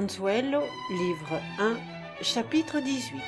Consuelo, livre 1, chapitre 18.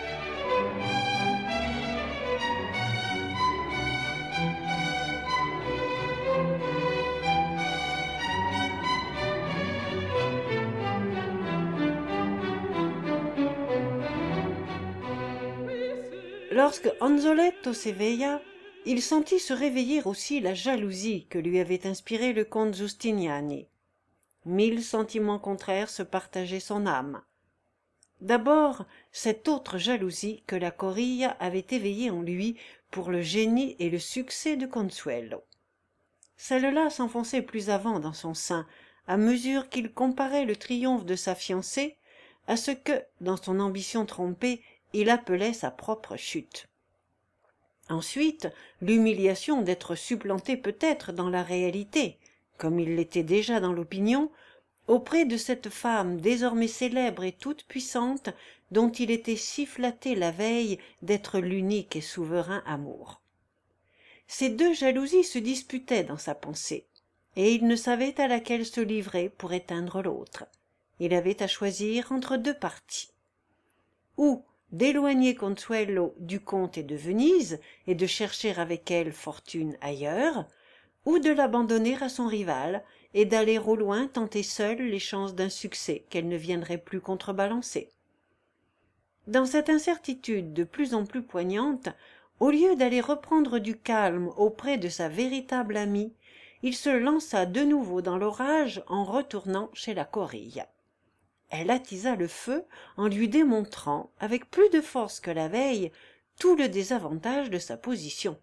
Lorsque Anzoletto s'éveilla, il sentit se réveiller aussi la jalousie que lui avait inspirée le comte Giustiniani. 1000 sentiments contraires se partageaient son âme. D'abord, cette autre jalousie que la Corilla avait éveillée en lui pour le génie et le succès de Consuelo. Celle-là s'enfonçait plus avant dans son sein, à mesure qu'il comparait le triomphe de sa fiancée à ce que, dans son ambition trompée, il appelait sa propre chute. Ensuite, l'humiliation d'être supplanté peut-être dans la réalité, comme il l'était déjà dans l'opinion, auprès de cette femme désormais célèbre et toute-puissante dont il était si flatté la veille d'être l'unique et souverain amour. Ces deux jalousies se disputaient dans sa pensée, et il ne savait à laquelle se livrer pour éteindre l'autre. Il avait à choisir entre deux partis. Ou d'éloigner Consuelo du comte et de Venise, et de chercher avec elle fortune ailleurs, ou de l'abandonner à son rival, et d'aller au loin tenter seule les chances d'un succès qu'elle ne viendrait plus contrebalancer. Dans cette incertitude de plus en plus poignante, au lieu d'aller reprendre du calme auprès de sa véritable amie, il se lança de nouveau dans l'orage en retournant chez la Corilla. Elle attisa le feu en lui démontrant, avec plus de force que la veille, tout le désavantage de sa position.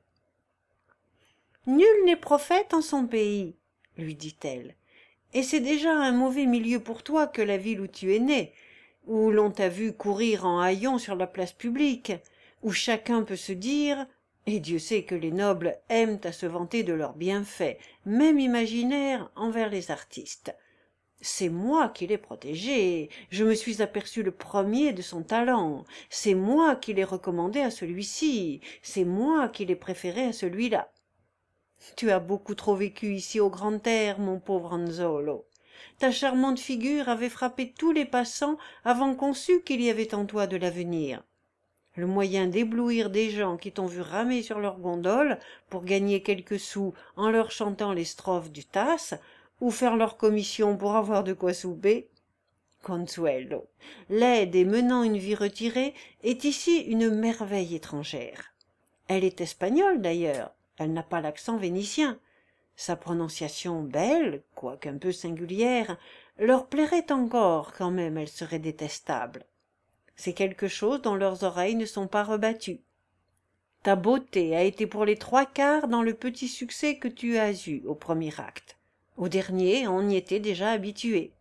« Nul n'est prophète en son pays, » lui dit-elle, « et c'est déjà un mauvais milieu pour toi que la ville où tu es né, où l'on t'a vu courir en haillons sur la place publique, où chacun peut se dire, et Dieu sait que les nobles aiment à se vanter de leurs bienfaits, même imaginaires, envers les artistes. C'est moi qui l'ai protégé, je me suis aperçu le premier de son talent, c'est moi qui l'ai recommandé à celui-ci, c'est moi qui l'ai préféré à celui-là. Tu as beaucoup trop vécu ici au grand air, mon pauvre Anzolo. Ta charmante figure avait frappé tous les passants avant qu'on sût qu'il y avait en toi de l'avenir. Le moyen d'éblouir des gens qui t'ont vu ramer sur leur gondole pour gagner quelques sous en leur chantant les strophes du Tasse, ou faire leur commission pour avoir de quoi souper. Consuelo, laide et menant une vie retirée, est ici une merveille étrangère. Elle est espagnole d'ailleurs, elle n'a pas l'accent vénitien. Sa prononciation belle, quoique un peu singulière, leur plairait encore quand même elle serait détestable. C'est quelque chose dont leurs oreilles ne sont pas rebattues. Ta beauté a été pour les 3/4 dans le petit succès que tu as eu au premier acte. Au dernier, on y était déjà habitué.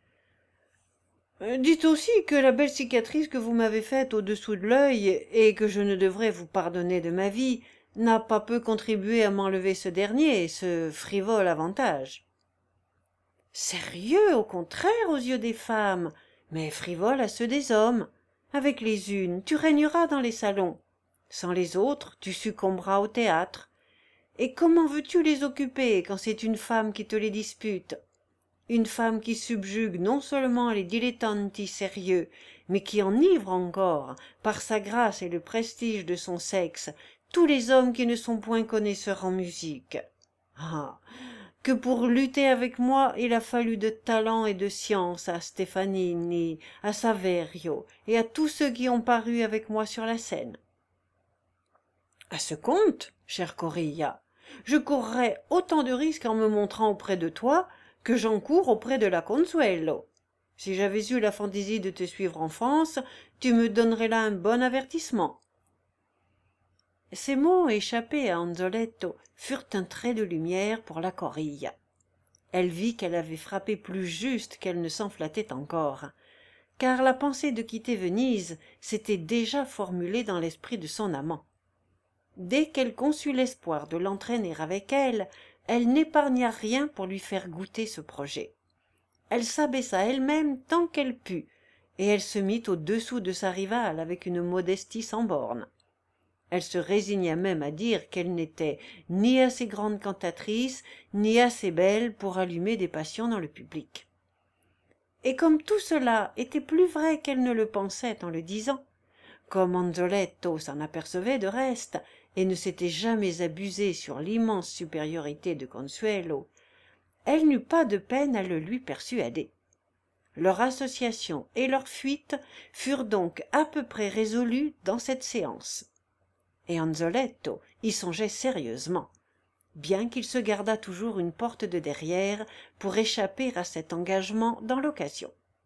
Dites aussi que la belle cicatrice que vous m'avez faite au-dessous de l'œil, et que je ne devrais vous pardonner de ma vie, n'a pas peu contribué à m'enlever ce dernier, ce frivole avantage. Sérieux, au contraire, aux yeux des femmes, mais frivole à ceux des hommes. Avec les unes, tu régneras dans les salons. Sans les autres, tu succomberas au théâtre. Et comment veux-tu les occuper quand c'est une femme qui te les dispute? Une femme qui subjugue non seulement les dilettanti sérieux, mais qui enivre encore, par sa grâce et le prestige de son sexe, tous les hommes qui ne sont point connaisseurs en musique. Ah, que pour lutter avec moi il a fallu de talent et de science à Stefanini, à Saverio, et à tous ceux qui ont paru avec moi sur la scène. À ce compte, chère Corilla, je courrais autant de risques en me montrant auprès de toi que j'en cours auprès de la Consuelo. Si j'avais eu la fantaisie de te suivre en France, tu me donnerais là un bon avertissement. Ces mots échappés à Anzoletto furent un trait de lumière pour la Corilla. Elle vit qu'elle avait frappé plus juste qu'elle ne s'en flattait encore, car la pensée de quitter Venise s'était déjà formulée dans l'esprit de son amant. Dès qu'elle conçut l'espoir de l'entraîner avec elle, elle n'épargna rien pour lui faire goûter ce projet. Elle s'abaissa elle-même tant qu'elle put, et elle se mit au-dessous de sa rivale avec une modestie sans bornes. Elle se résigna même à dire qu'elle n'était ni assez grande cantatrice, ni assez belle pour allumer des passions dans le public. Et comme tout cela était plus vrai qu'elle ne le pensait en le disant, comme Anzoletto s'en apercevait de reste et ne s'était jamais abusé sur l'immense supériorité de Consuelo, elle n'eut pas de peine à le lui persuader. Leur association et leur fuite furent donc à peu près résolues dans cette séance. Et Anzoletto y songeait sérieusement, bien qu'il se gardât toujours une porte de derrière pour échapper à cet engagement dans l'occasion.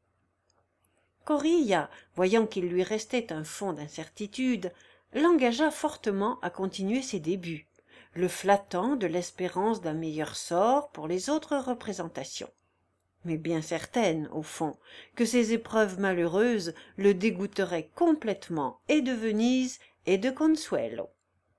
Corilla, voyant qu'il lui restait un fond d'incertitude, l'engagea fortement à continuer ses débuts, le flattant de l'espérance d'un meilleur sort pour les autres représentations, mais bien certaine, au fond, que ces épreuves malheureuses le dégoûteraient complètement et de Venise et de Consuelo.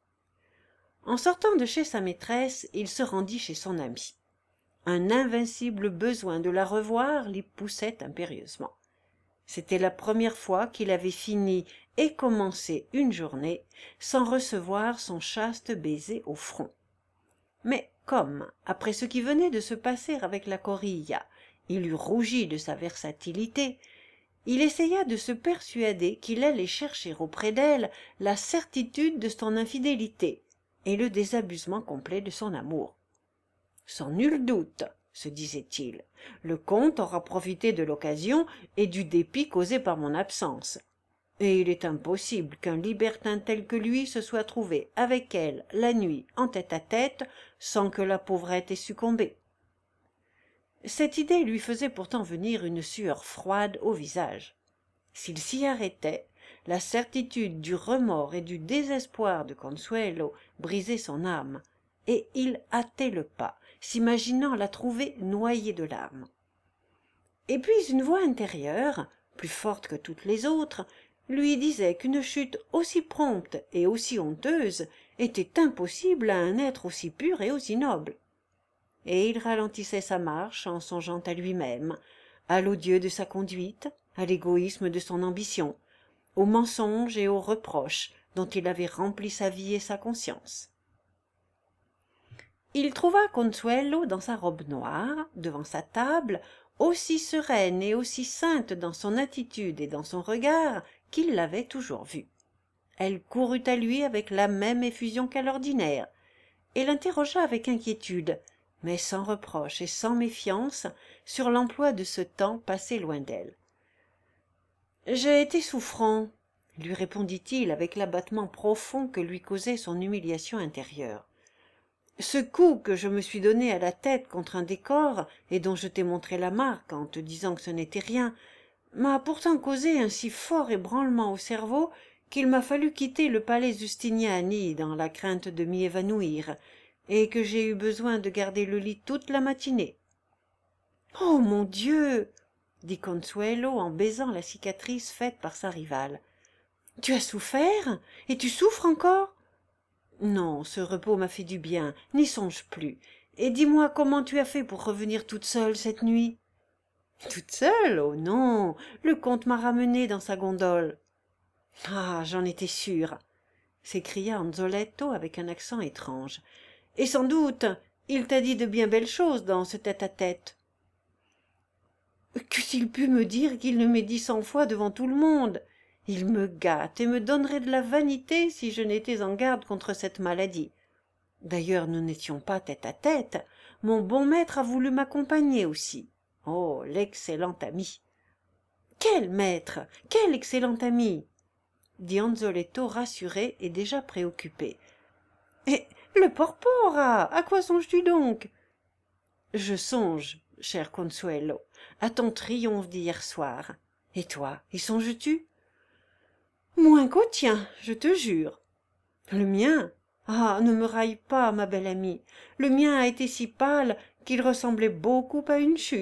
En sortant de chez sa maîtresse, il se rendit chez son ami. Un invincible besoin de la revoir l'y poussait impérieusement. C'était la première fois qu'il avait fini et commencé une journée sans recevoir son chaste baiser au front. Mais comme, après ce qui venait de se passer avec la Corilla, il eût rougi de sa versatilité, il essaya de se persuader qu'il allait chercher auprès d'elle la certitude de son infidélité et le désabusement complet de son amour. Sans nul doute, se disait-il, le comte aura profité de l'occasion et du dépit causé par mon absence. Et il est impossible qu'un libertin tel que lui se soit trouvé avec elle la nuit en tête-à-tête sans que la pauvrette ait succombé. Cette idée lui faisait pourtant venir une sueur froide au visage. S'il s'y arrêtait, la certitude du remords et du désespoir de Consuelo brisait son âme, et il hâtait le pas, s'imaginant la trouver noyée de larmes. Et puis une voix intérieure, plus forte que toutes les autres, lui disait qu'une chute aussi prompte et aussi honteuse était impossible à un être aussi pur et aussi noble. Et il ralentissait sa marche en songeant à lui-même, à l'odieux de sa conduite, à l'égoïsme de son ambition, aux mensonges et aux reproches dont il avait rempli sa vie et sa conscience. Il trouva Consuelo dans sa robe noire, devant sa table, aussi sereine et aussi sainte dans son attitude et dans son regard qu'il l'avait toujours vue. Elle courut à lui avec la même effusion qu'à l'ordinaire, et l'interrogea avec inquiétude, mais sans reproche et sans méfiance, sur l'emploi de ce temps passé loin d'elle. « J'ai été souffrant, » lui répondit-il avec l'abattement profond que lui causait son humiliation intérieure. « Ce coup que je me suis donné à la tête contre un décor, et dont je t'ai montré la marque en te disant que ce n'était rien, m'a pourtant causé un si fort ébranlement au cerveau qu'il m'a fallu quitter le palais Giustiniani dans la crainte de m'y évanouir, et que j'ai eu besoin de garder le lit toute la matinée. »« Oh, mon Dieu !» dit Consuelo en baisant la cicatrice faite par sa rivale. « Tu as souffert? Et tu souffres encore ?»« Non, ce repos m'a fait du bien, n'y songe plus. Et dis-moi comment tu as fait pour revenir toute seule cette nuit ?»« Toute seule? Oh non, le comte m'a ramenée dans sa gondole. »« Ah, j'en étais sûre !» s'écria Anzoletto avec un accent étrange. « Et sans doute, il t'a dit de bien belles choses dans ce tête-à-tête. »« Qu'eût-il pu me dire qu'il ne m'ait dit 100 fois devant tout le monde ? Il me gâte et me donnerait de la vanité si je n'étais en garde contre cette maladie. D'ailleurs, nous n'étions pas tête-à-tête. Mon bon maître a voulu m'accompagner aussi. Oh, l'excellent ami !»« Quel maître? Quel excellent ami ?» dit Anzoletto rassuré et déjà préoccupé. « Et le porpora, à quoi songes-tu donc ?»« Je songe, cher Consuelo, à ton triomphe d'hier soir. Et toi, y songes-tu ?»« Moins qu'au tien, je te jure. »« Le mien? Ah, ne me raille pas, ma belle amie. Le mien a été si pâle qu'il ressemblait beaucoup à une chute. »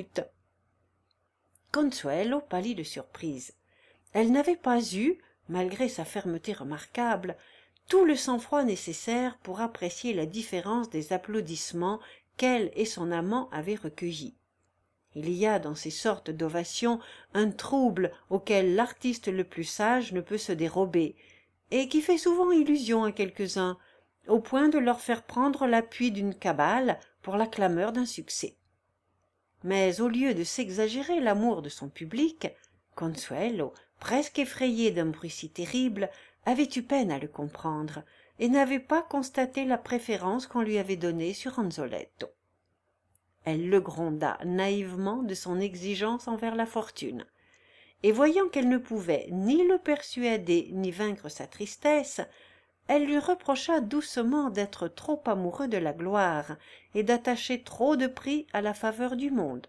Consuelo pâlit de surprise. Elle n'avait pas eu, malgré sa fermeté remarquable, tout le sang-froid nécessaire pour apprécier la différence des applaudissements qu'elle et son amant avaient recueillis. Il y a dans ces sortes d'ovations un trouble auquel l'artiste le plus sage ne peut se dérober, et qui fait souvent illusion à quelques-uns, au point de leur faire prendre l'appui d'une cabale pour la clameur d'un succès. Mais au lieu de s'exagérer l'amour de son public, Consuelo, presque effrayée d'un bruit si terrible, avait eu peine à le comprendre et n'avait pas constaté la préférence qu'on lui avait donnée sur Anzoletto. Elle le gronda naïvement de son exigence envers la fortune, et voyant qu'elle ne pouvait ni le persuader ni vaincre sa tristesse, elle lui reprocha doucement d'être trop amoureux de la gloire et d'attacher trop de prix à la faveur du monde.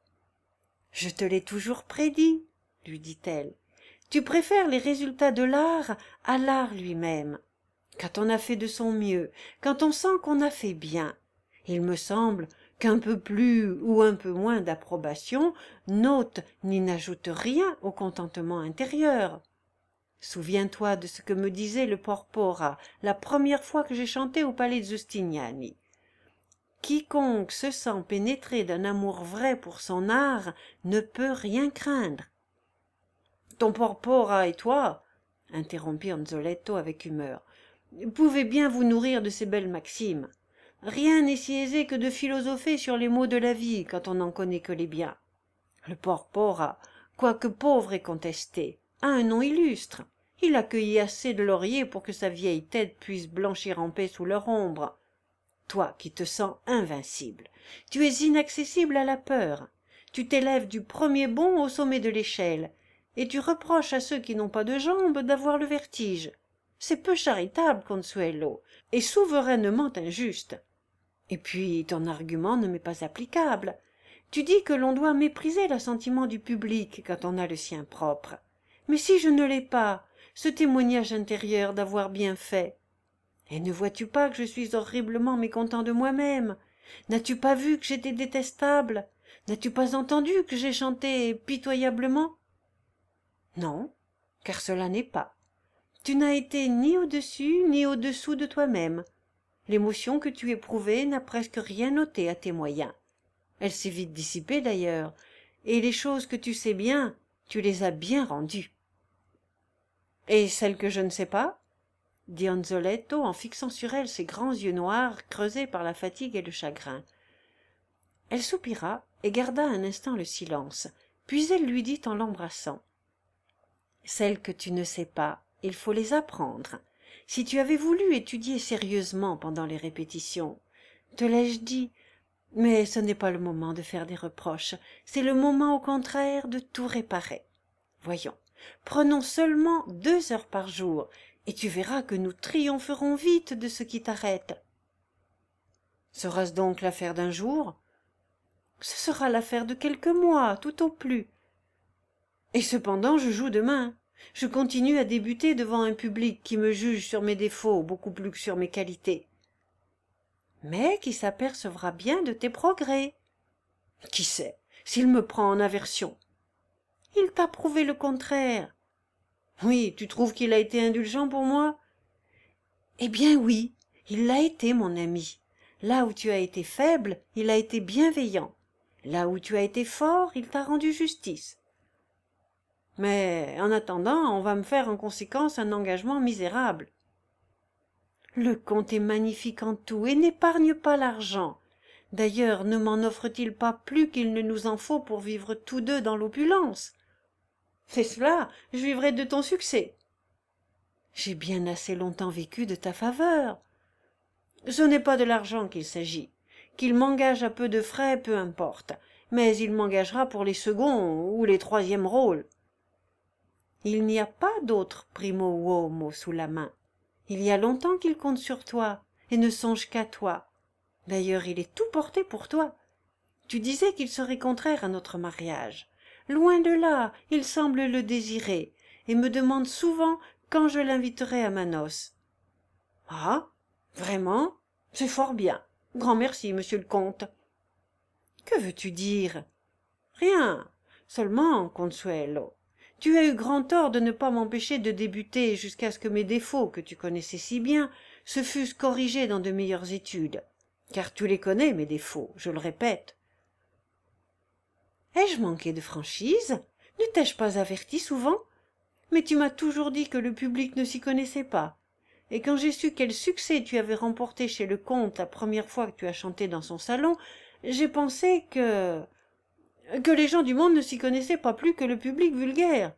« Je te l'ai toujours prédit, lui dit-elle, tu préfères les résultats de l'art à l'art lui-même. Quand on a fait de son mieux, quand on sent qu'on a fait bien, il me semble qu'un peu plus ou un peu moins d'approbation n'ôte ni n'ajoute rien au contentement intérieur. Souviens-toi de ce que me disait le Porpora la première fois que j'ai chanté au palais de Giustiniani. Quiconque se sent pénétré d'un amour vrai pour son art ne peut rien craindre. Ton Porpora et toi, interrompit Anzoletto avec humeur, pouvez bien vous nourrir de ces belles maximes. Rien n'est si aisé que de philosopher sur les maux de la vie quand on n'en connaît que les biens. Le Porpora, quoique pauvre et contesté, a un nom illustre. Il a cueilli assez de lauriers pour que sa vieille tête puisse blanchir en paix sous leur ombre. Toi qui te sens invincible, tu es inaccessible à la peur. Tu t'élèves du premier bond au sommet de l'échelle, et tu reproches à ceux qui n'ont pas de jambes d'avoir le vertige. C'est peu charitable, Consuelo, et souverainement injuste. Et puis ton argument ne m'est pas applicable. Tu dis que l'on doit mépriser l'assentiment du public quand on a le sien propre. Mais si je ne l'ai pas, ce témoignage intérieur d'avoir bien fait. Et ne vois-tu pas que je suis horriblement mécontent de moi-même? N'as-tu pas vu que j'étais détestable? N'as-tu pas entendu que j'ai chanté pitoyablement? Non, car cela n'est pas. Tu n'as été ni au-dessus ni au-dessous de toi-même. L'émotion que tu éprouvais n'a presque rien ôté à tes moyens. Elle s'est vite dissipée d'ailleurs, et les choses que tu sais bien, tu les as bien rendues. Et celles que je ne sais pas? Dit Anzoletto en fixant sur elle ses grands yeux noirs creusés par la fatigue et le chagrin. Elle soupira et garda un instant le silence, puis elle lui dit en l'embrassant. Celles que tu ne sais pas, il faut les apprendre. Si tu avais voulu étudier sérieusement pendant les répétitions, te l'ai-je dit, mais ce n'est pas le moment de faire des reproches, c'est le moment au contraire de tout réparer. Voyons, prenons seulement 2 heures par jour, et tu verras que nous triompherons vite de ce qui t'arrête. Sera-ce donc l'affaire d'un jour? Ce sera l'affaire de quelques mois, tout au plus. Et cependant je joue demain. Je continue à débuter devant un public qui me juge sur mes défauts beaucoup plus que sur mes qualités, mais qui s'apercevra bien de tes progrès. Qui sait, s'il me prend en aversion? Il t'a prouvé le contraire. Oui, tu trouves qu'il a été indulgent pour moi? Eh bien oui, il l'a été, mon ami. Là où tu as été faible, il a été bienveillant. Là où tu as été fort, il t'a rendu justice. Mais en attendant, on va me faire en conséquence un engagement misérable. Le comte est magnifique en tout et n'épargne pas l'argent. D'ailleurs, ne m'en offre-t-il pas plus qu'il ne nous en faut pour vivre tous deux dans l'opulence? C'est cela, je vivrai de ton succès. J'ai bien assez longtemps vécu de ta faveur. Ce n'est pas de l'argent qu'il s'agit. Qu'il m'engage à peu de frais, peu importe, mais il m'engagera pour les seconds ou les troisièmes rôles. Il n'y a pas d'autre primo uomo sous la main. Il y a longtemps qu'il compte sur toi et ne songe qu'à toi. D'ailleurs, il est tout porté pour toi. Tu disais qu'il serait contraire à notre mariage. Loin de là, il semble le désirer et me demande souvent quand je l'inviterai à ma noce. Ah, vraiment? C'est fort bien. Grand merci, monsieur le comte. Que veux-tu dire? Rien. Seulement, Consuelo, tu as eu grand tort de ne pas m'empêcher de débuter jusqu'à ce que mes défauts, que tu connaissais si bien, se fussent corrigés dans de meilleures études. Car tu les connais, mes défauts, je le répète. Ai-je manqué de franchise? Ne t'ai-je pas averti souvent? Mais tu m'as toujours dit que le public ne s'y connaissait pas. Et quand j'ai su quel succès tu avais remporté chez le comte la première fois que tu as chanté dans son salon, j'ai pensé que... que les gens du monde ne s'y connaissaient pas plus que le public vulgaire.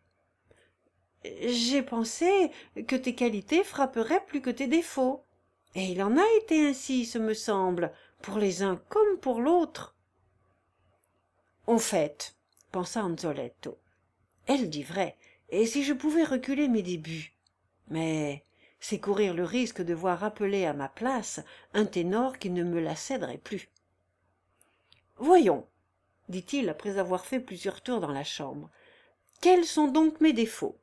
J'ai pensé que tes qualités frapperaient plus que tes défauts. Et il en a été ainsi, ce me semble, pour les uns comme pour l'autre. Au fait, pensa Anzoletto, elle dit vrai, et si je pouvais reculer mes débuts. Mais c'est courir le risque de voir appeler à ma place un ténor qui ne me la céderait plus. Voyons, dit-il après avoir fait plusieurs tours dans la chambre, quels sont donc mes défauts?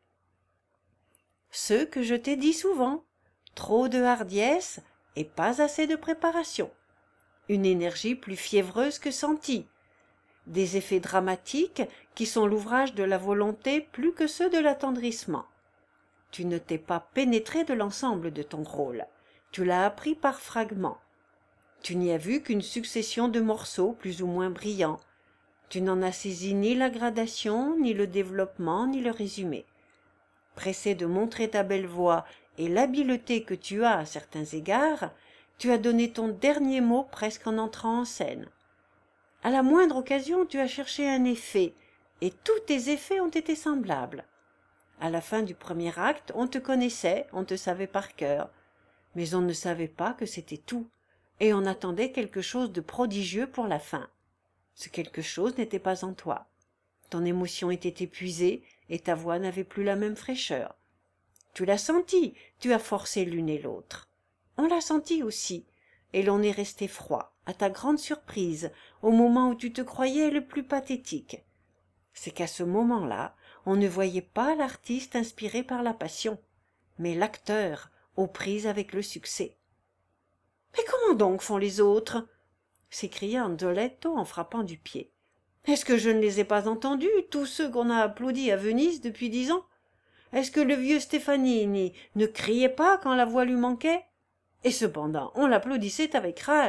Ceux que je t'ai dit souvent, trop de hardiesse et pas assez de préparation, une énergie plus fiévreuse que sentie, des effets dramatiques qui sont l'ouvrage de la volonté plus que ceux de l'attendrissement. Tu ne t'es pas pénétré de l'ensemble de ton rôle, tu l'as appris par fragments. Tu n'y as vu qu'une succession de morceaux plus ou moins brillants. Tu n'en as saisi ni la gradation, ni le développement, ni le résumé. Pressé de montrer ta belle voix et l'habileté que tu as à certains égards, tu as donné ton dernier mot presque en entrant en scène. À la moindre occasion, tu as cherché un effet, et tous tes effets ont été semblables. À la fin du premier acte, on te connaissait, on te savait par cœur, mais on ne savait pas que c'était tout, et on attendait quelque chose de prodigieux pour la fin. Ce quelque chose n'était pas en toi. Ton émotion était épuisée, et ta voix n'avait plus la même fraîcheur. Tu l'as senti, tu as forcé l'une et l'autre. On l'a senti aussi, et l'on est resté froid, à ta grande surprise, au moment où tu te croyais le plus pathétique. C'est qu'à ce moment-là, on ne voyait pas l'artiste inspiré par la passion, mais l'acteur aux prises avec le succès. « Mais comment donc font les autres ?» s'écria Anzoletto en frappant du pied. « Est-ce que je ne les ai pas entendus, tous ceux qu'on a applaudis à Venise depuis 10 ans? Est-ce que le vieux Stefanini ne criait pas quand la voix lui manquait? Et cependant, on l'applaudissait avec rage. »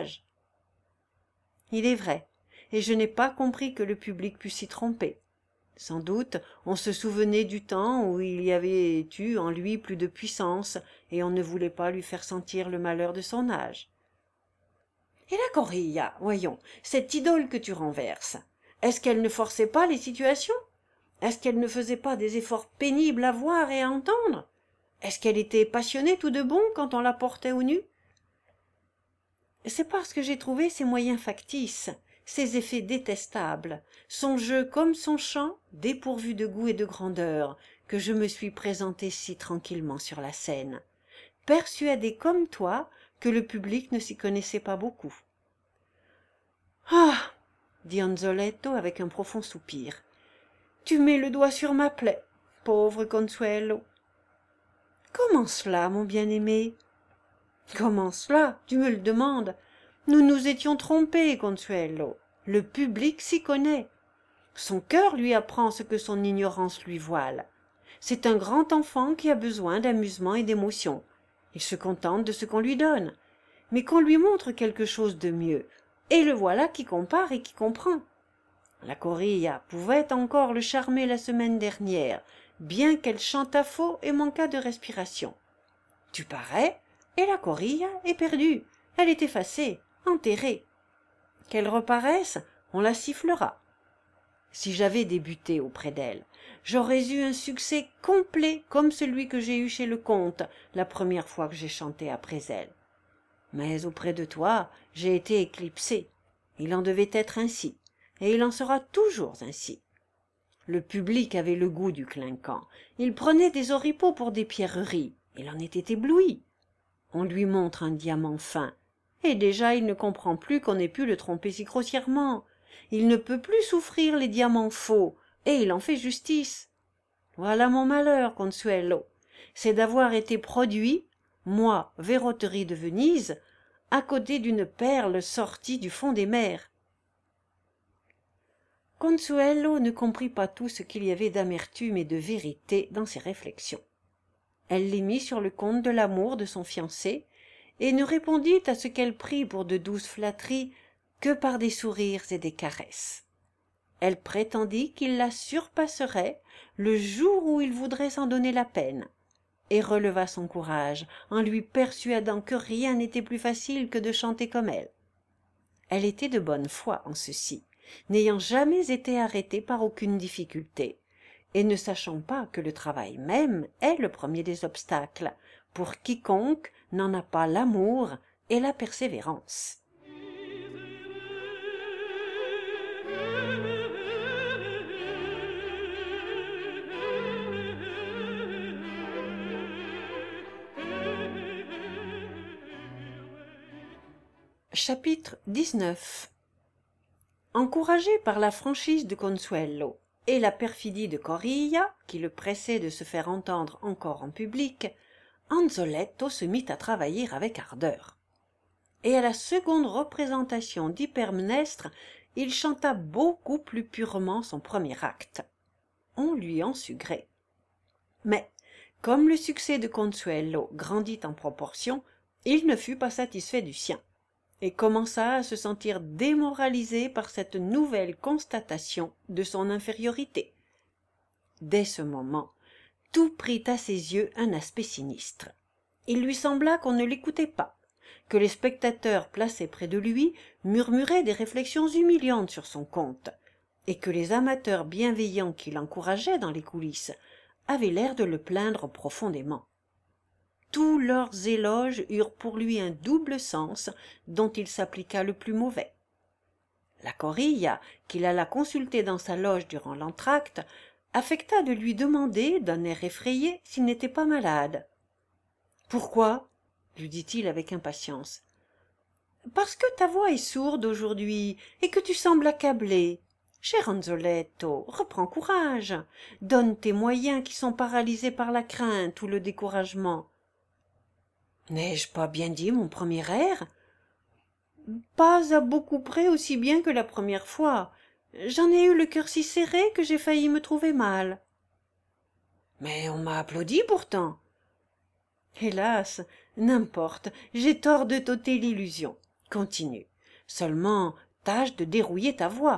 Il est vrai, et je n'ai pas compris que le public pût s'y tromper. Sans doute, on se souvenait du temps où il y avait eu en lui plus de puissance, et on ne voulait pas lui faire sentir le malheur de son âge. Et la Corilla, voyons, cette idole que tu renverses, est-ce qu'elle ne forçait pas les situations? Est-ce qu'elle ne faisait pas des efforts pénibles à voir et à entendre? Est-ce qu'elle était passionnée tout de bon quand on la portait au nu? C'est parce que j'ai trouvé ses moyens factices, ses effets détestables, son jeu comme son chant, dépourvu de goût et de grandeur, que je me suis présenté si tranquillement sur la scène, persuadé comme toi que le public ne s'y connaissait pas beaucoup. « Ah !» dit Anzoletto avec un profond soupir. « Tu mets le doigt sur ma plaie, pauvre Consuelo. »« Comment cela, mon bien-aimé ?»« Comment cela, tu me le demandes? Nous nous étions trompés, Consuelo. Le public s'y connaît. Son cœur lui apprend ce que son ignorance lui voile. C'est un grand enfant qui a besoin d'amusement et d'émotion. Il se contente de ce qu'on lui donne, mais qu'on lui montre quelque chose de mieux, et le voilà qui compare et qui comprend. La Corilla pouvait encore le charmer la semaine dernière, bien qu'elle chantât faux et manquât de respiration. Tu parais, et la Corilla est perdue. Elle est effacée, enterrée. Qu'elle reparaisse, on la sifflera. Si j'avais débuté auprès d'elle, j'aurais eu un succès complet comme celui que j'ai eu chez le comte la première fois que j'ai chanté après elle. Mais auprès de toi, j'ai été éclipsé. Il en devait être ainsi, et il en sera toujours ainsi. Le public avait le goût du clinquant. Il prenait des oripeaux pour des pierreries. Il en était ébloui. On lui montre un diamant fin, et déjà il ne comprend plus qu'on ait pu le tromper si grossièrement. Il ne peut plus souffrir les diamants faux, et il en fait justice. Voilà mon malheur, Consuelo, c'est d'avoir été produit, moi, verroterie de Venise, à côté d'une perle sortie du fond des mers. Consuelo ne comprit pas tout ce qu'il y avait d'amertume et de vérité dans ces réflexions. Elle les mit sur le compte de l'amour de son fiancé, et ne répondit à ce qu'elle prit pour de douces flatteries que par des sourires et des caresses. Elle prétendit qu'il la surpasserait le jour où il voudrait s'en donner la peine, et releva son courage en lui persuadant que rien n'était plus facile que de chanter comme elle. Elle était de bonne foi en ceci, n'ayant jamais été arrêté par aucune difficulté, et ne sachant pas que le travail même est le premier des obstacles, pour quiconque n'en a pas l'amour et la persévérance. Chapitre 19. Encouragé par la franchise de Consuelo et la perfidie de Corilla, qui le pressait de se faire entendre encore en public, Anzoletto se mit à travailler avec ardeur. Et à la seconde représentation d'Hypermnestre, il chanta beaucoup plus purement son premier acte. On lui en sut gré. Mais, comme le succès de Consuelo grandit en proportion, il ne fut pas satisfait du sien, et commença à se sentir démoralisé par cette nouvelle constatation de son infériorité. Dès ce moment, tout prit à ses yeux un aspect sinistre. Il lui sembla qu'on ne l'écoutait pas, que les spectateurs placés près de lui murmuraient des réflexions humiliantes sur son compte, et que les amateurs bienveillants qui l'encourageaient dans les coulisses avaient l'air de le plaindre profondément. Tous leurs éloges eurent pour lui un double sens dont il s'appliqua le plus mauvais. La Corilla, qu'il alla consulter dans sa loge durant l'entr'acte, affecta de lui demander, d'un air effrayé, s'il n'était pas malade. « Pourquoi ?» lui dit-il avec impatience. « Parce que ta voix est sourde aujourd'hui et que tu sembles accablé. Cher Anzoletto, reprends courage. Donne tes moyens qui sont paralysés par la crainte ou le découragement. » « N'ai-je pas bien dit mon premier air ? » ?»« Pas à beaucoup près aussi bien que la première fois. J'en ai eu le cœur si serré que j'ai failli me trouver mal. »« Mais on m'a applaudi pourtant. »« Hélas, n'importe, j'ai tort de t'ôter l'illusion. Continue. Seulement, tâche de dérouiller ta voix. »«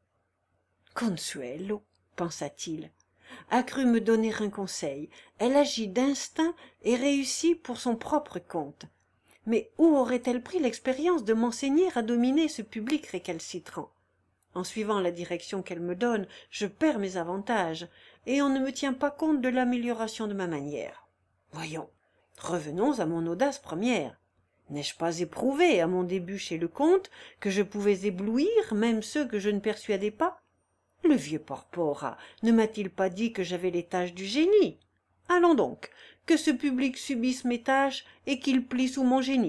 Consuelo, pensa-t-il, a cru me donner un conseil. Elle agit d'instinct et réussit pour son propre compte. Mais où aurait-elle pris l'expérience de m'enseigner à dominer ce public récalcitrant? En suivant la direction qu'elle me donne, je perds mes avantages, et on ne me tient pas compte de l'amélioration de ma manière. Voyons, revenons à mon audace première. N'ai-je pas éprouvé, à mon début chez le comte, que je pouvais éblouir même ceux que je ne persuadais pas? Le vieux Porpora ne m'a-t-il pas dit que j'avais les tâches du génie? Allons donc, que ce public subisse mes tâches et qu'il plie sous mon génie. »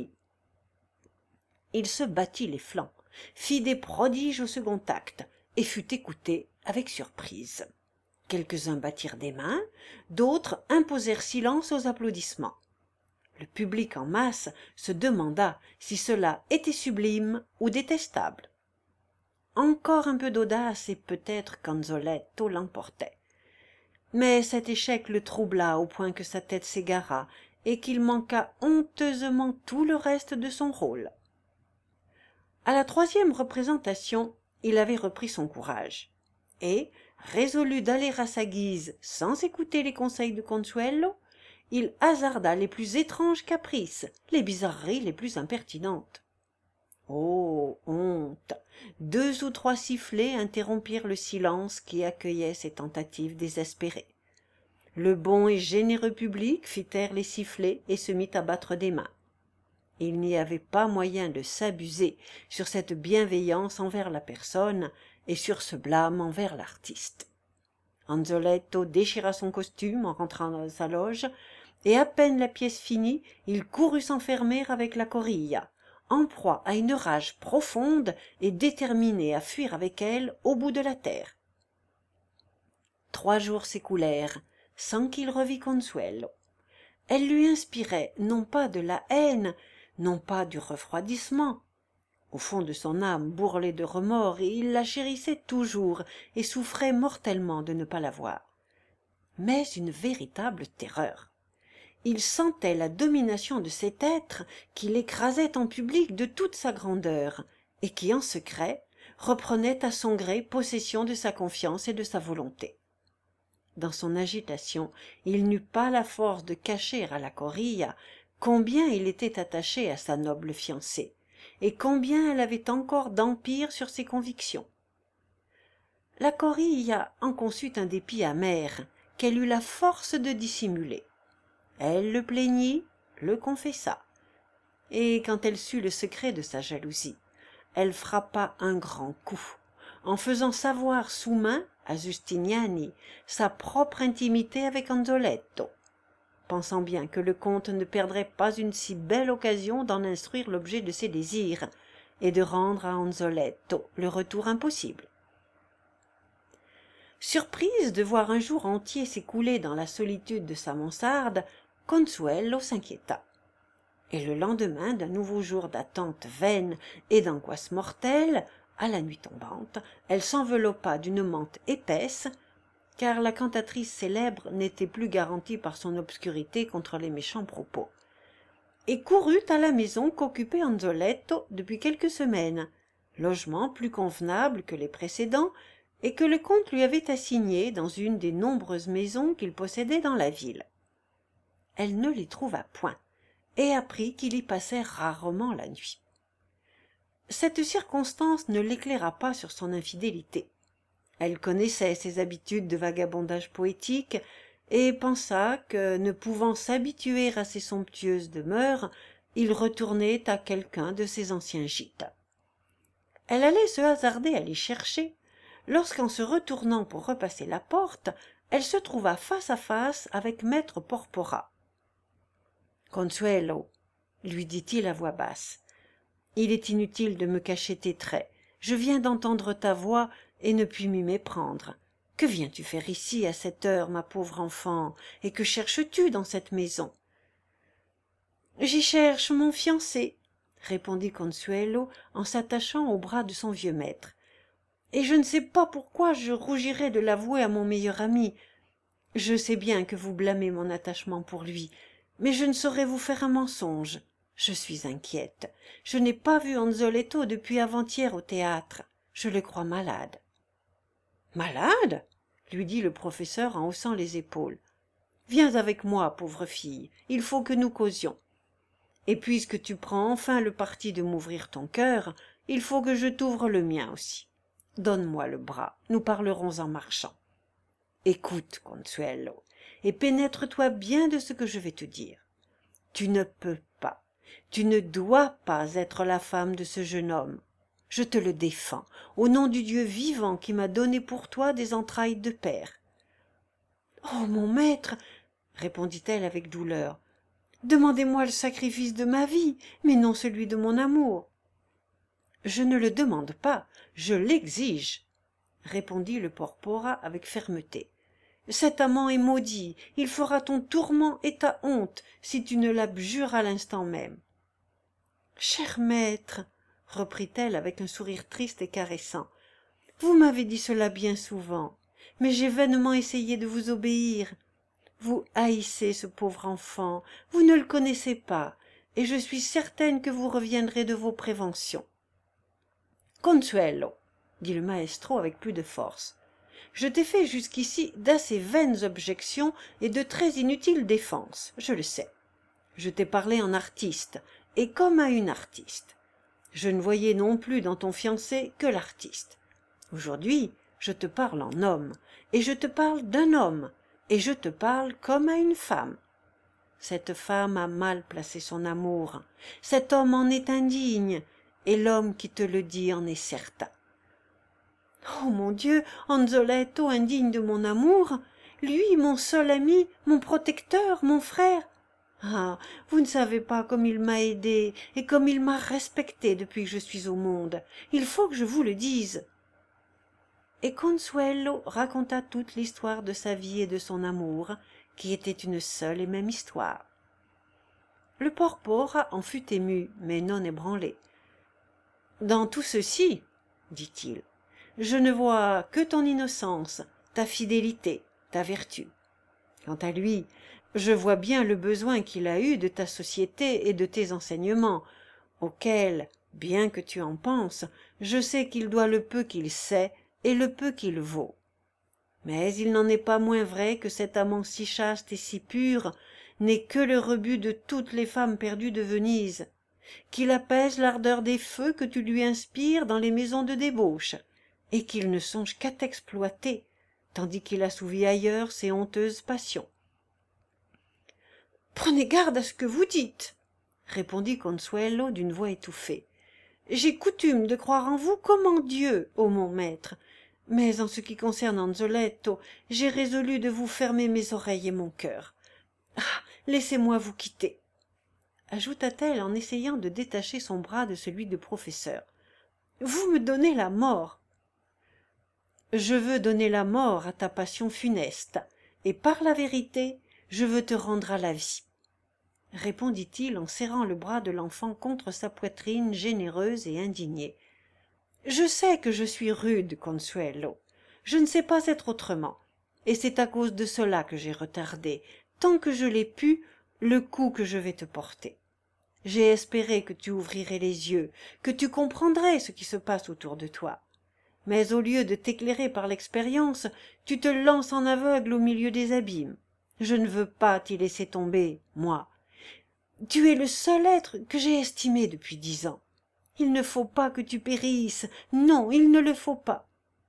Il se battit les flancs, fit des prodiges au second acte, et fut écouté avec surprise. Quelques-uns battirent des mains, d'autres imposèrent silence aux applaudissements. Le public en masse se demanda si cela était sublime ou détestable. Encore un peu d'audace et peut-être qu'Anzoletto l'emportait. Mais cet échec le troubla au point que sa tête s'égara et qu'il manqua honteusement tout le reste de son rôle. À la troisième représentation, il avait repris son courage, et, résolu d'aller à sa guise sans écouter les conseils de Consuelo, il hasarda les plus étranges caprices, les bizarreries les plus impertinentes. Oh, honte! 2 ou 3 sifflets interrompirent le silence qui accueillait ces tentatives désespérées. Le bon et généreux public fit taire les sifflets et se mit à battre des mains. Il n'y avait pas moyen de s'abuser sur cette bienveillance envers la personne et sur ce blâme envers l'artiste. Anzoletto déchira son costume en rentrant dans sa loge, et à peine la pièce finie, il courut s'enfermer avec la Corilla, en proie à une rage profonde et déterminé à fuir avec elle au bout de la terre. 3 jours s'écoulèrent sans qu'il revît Consuelo. Elle lui inspirait non pas de la haine, non pas du refroidissement. Au fond de son âme bourrelait de remords, et il la chérissait toujours et souffrait mortellement de ne pas la voir. Mais une véritable terreur. Il sentait la domination de cet être qui l'écrasait en public de toute sa grandeur, et qui, en secret, reprenait à son gré possession de sa confiance et de sa volonté. Dans son agitation, il n'eut pas la force de cacher à la Corilla combien il était attaché à sa noble fiancée, et combien elle avait encore d'empire sur ses convictions. la Corille en conçut un dépit amer, qu'elle eut la force de dissimuler. Elle le plaignit, le confessa, et quand elle sut le secret de sa jalousie, elle frappa un grand coup, en faisant savoir sous main à Giustiniani sa propre intimité avec Anzoletto, pensant bien que le comte ne perdrait pas une si belle occasion d'en instruire l'objet de ses désirs, et de rendre à Anzoletto le retour impossible. Surprise de voir un jour entier s'écouler dans la solitude de sa mansarde, Consuelo s'inquiéta. Et le lendemain d'un nouveau jour d'attente vaine et d'angoisse mortelle, à la nuit tombante, elle s'enveloppa d'une mante épaisse, car la cantatrice célèbre n'était plus garantie par son obscurité contre les méchants propos, et courut à la maison qu'occupait Anzoletto depuis quelques semaines, logement plus convenable que les précédents, et que le comte lui avait assigné dans une des nombreuses maisons qu'il possédait dans la ville. Elle ne l'y trouva point, et apprit qu'il y passait rarement la nuit. Cette circonstance ne l'éclaira pas sur son infidélité. Elle connaissait ses habitudes de vagabondage poétique, et pensa que, ne pouvant s'habituer à ses somptueuses demeures, il retournait à quelqu'un de ses anciens gîtes. Elle allait se hasarder à l'y chercher, lorsqu'en se retournant pour repasser la porte, elle se trouva face à face avec maître Porpora. « Consuelo, lui dit-il à voix basse, il est inutile de me cacher tes traits. Je viens d'entendre ta voix et ne puis m'y méprendre. Que viens-tu faire ici à cette heure, ma pauvre enfant, et que cherches-tu dans cette maison ?»« J'y cherche mon fiancé, » répondit Consuelo en s'attachant au bras de son vieux maître. « Et je ne sais pas pourquoi je rougirais de l'avouer à mon meilleur ami. Je sais bien que vous blâmez mon attachement pour lui, mais je ne saurais vous faire un mensonge. Je suis inquiète. Je n'ai pas vu Anzoletto depuis avant-hier au théâtre. Je le crois malade. »« Malade ?» lui dit le professeur en haussant les épaules. « Viens avec moi, pauvre fille, il faut que nous causions. Et puisque tu prends enfin le parti de m'ouvrir ton cœur, il faut que je t'ouvre le mien aussi. Donne-moi le bras, nous parlerons en marchant. Écoute, Consuelo, et pénètre-toi bien de ce que je vais te dire. Tu ne peux pas, tu ne dois pas être la femme de ce jeune homme. Je te le défends, au nom du Dieu vivant qui m'a donné pour toi des entrailles de père. »« Oh, mon maître, répondit-elle avec douleur, demandez-moi le sacrifice de ma vie, mais non celui de mon amour. »« Je ne le demande pas, je l'exige, » répondit le Porpora avec fermeté. « Cet amant est maudit, il fera ton tourment et ta honte si tu ne l'abjures à l'instant même. »« Cher maître, reprit-elle avec un sourire triste et caressant, vous m'avez dit cela bien souvent, mais j'ai vainement essayé de vous obéir. Vous haïssez ce pauvre enfant, vous ne le connaissez pas, et je suis certaine que vous reviendrez de vos préventions. »« Consuelo, dit le maestro avec plus de force, je t'ai fait jusqu'ici d'assez vaines objections et de très inutiles défenses, je le sais. Je t'ai parlé en artiste, et comme à une artiste. Je ne voyais non plus dans ton fiancé que l'artiste. Aujourd'hui, je te parle en homme, et je te parle d'un homme, et je te parle comme à une femme. Cette femme a mal placé son amour, cet homme en est indigne, et l'homme qui te le dit en est certain. »« Oh mon Dieu, Anzoletto indigne de mon amour, lui, mon seul ami, mon protecteur, mon frère. Ah, vous ne savez pas comme il m'a aidé et comme il m'a respecté depuis que je suis au monde. Il faut que je vous le dise. » Et Consuelo raconta toute l'histoire de sa vie et de son amour, qui était une seule et même histoire. Le Porpora en fut ému, mais non ébranlé. « Dans tout ceci, dit-il, je ne vois que ton innocence, ta fidélité, ta vertu. Quant à lui, je vois bien le besoin qu'il a eu de ta société et de tes enseignements, auxquels, bien que tu en penses, je sais qu'il doit le peu qu'il sait et le peu qu'il vaut. Mais il n'en est pas moins vrai que cet amant si chaste et si pur n'est que le rebut de toutes les femmes perdues de Venise, qu'il apaise l'ardeur des feux que tu lui inspires dans les maisons de débauche, et qu'il ne songe qu'à t'exploiter, tandis qu'il assouvit ailleurs ses honteuses passions. « Prenez garde à ce que vous dites, » répondit Consuelo d'une voix étouffée. « J'ai coutume de croire en vous comme en Dieu, ô mon maître, mais en ce qui concerne Anzoletto, j'ai résolu de vous fermer mes oreilles et mon cœur. Ah, laissez-moi vous quitter, » ajouta-t-elle en essayant de détacher son bras de celui du professeur. « Vous me donnez la mort. »« Je veux donner la mort à ta passion funeste, et par la vérité, je veux te rendre à la vie, » répondit-il en serrant le bras de l'enfant contre sa poitrine généreuse et indignée. « Je sais que je suis rude, Consuelo. Je ne sais pas être autrement, et c'est à cause de cela que j'ai retardé, tant que je l'ai pu, le coup que je vais te porter. J'ai espéré que tu ouvrirais les yeux, que tu comprendrais ce qui se passe autour de toi. Mais au lieu de t'éclairer par l'expérience, tu te lances en aveugle au milieu des abîmes. Je ne veux pas t'y laisser tomber, moi. Tu es le seul être que j'ai estimé depuis 10 ans. Il ne faut pas que tu périsses. Non, il ne le faut pas. »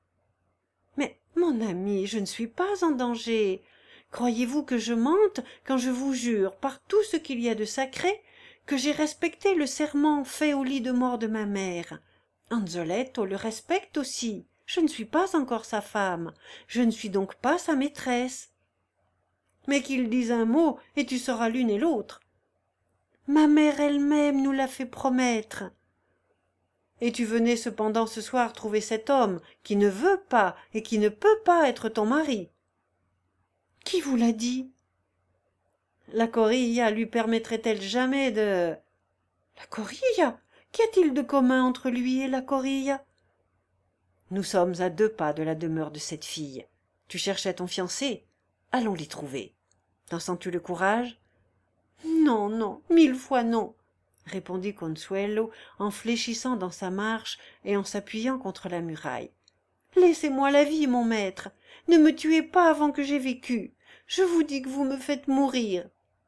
« Mais, mon ami, je ne suis pas en danger. Croyez-vous que je mente quand je vous jure, par tout ce qu'il y a de sacré, que j'ai respecté le serment fait au lit de mort de ma mère? Anzoletto le respecte aussi. Je ne suis pas encore sa femme. Je ne suis donc pas sa maîtresse. Mais qu'il dise un mot, et tu seras l'une et l'autre. Ma mère elle-même nous l'a fait promettre. Et tu venais cependant ce soir trouver cet homme qui ne veut pas et qui ne peut pas être ton mari. Qui vous l'a dit? La Corilla lui permettrait-elle jamais de... La Corilla? Qu'y a-t-il de commun entre lui et la Corilla? Nous sommes à 2 pas de la demeure de cette fille. Tu cherchais ton fiancé? Allons l'y trouver. T'en sens-tu le courage? Non, non, 1000 fois non, répondit Consuelo en fléchissant dans sa marche et en s'appuyant contre la muraille. Laissez-moi la vie, mon maître. Ne me tuez pas avant que j'aie vécu. Je vous dis que vous me faites mourir.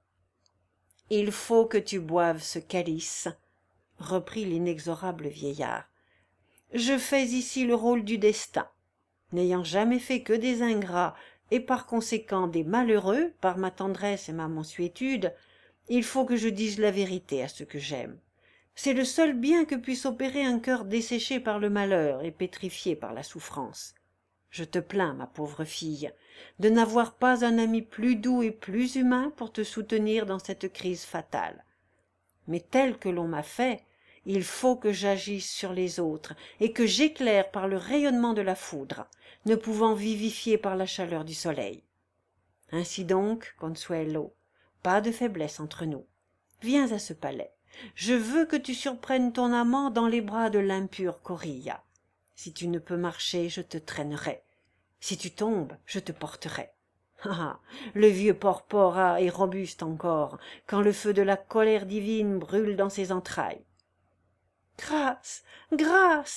Il faut que tu boives ce calice, reprit l'inexorable vieillard. Je fais ici le rôle du destin. N'ayant jamais fait que des ingrats et par conséquent des malheureux par ma tendresse et ma mansuétude, il faut que je dise la vérité à ceux que j'aime. C'est le seul bien que puisse opérer un cœur desséché par le malheur et pétrifié par la souffrance. Je te plains, ma pauvre fille, de n'avoir pas un ami plus doux et plus humain pour te soutenir dans cette crise fatale. Mais tel que l'on m'a fait, il faut que j'agisse sur les autres et que j'éclaire par le rayonnement de la foudre, ne pouvant vivifier par la chaleur du soleil. Ainsi donc, Consuelo, pas de faiblesse entre nous. Viens à ce palais. Je veux que tu surprennes ton amant dans les bras de l'impure Corilla. Si tu ne peux marcher, je te traînerai. Si tu tombes, je te porterai. Ah, le vieux Porpora est robuste encore, quand le feu de la colère divine brûle dans ses entrailles. « Grâce, grâce !»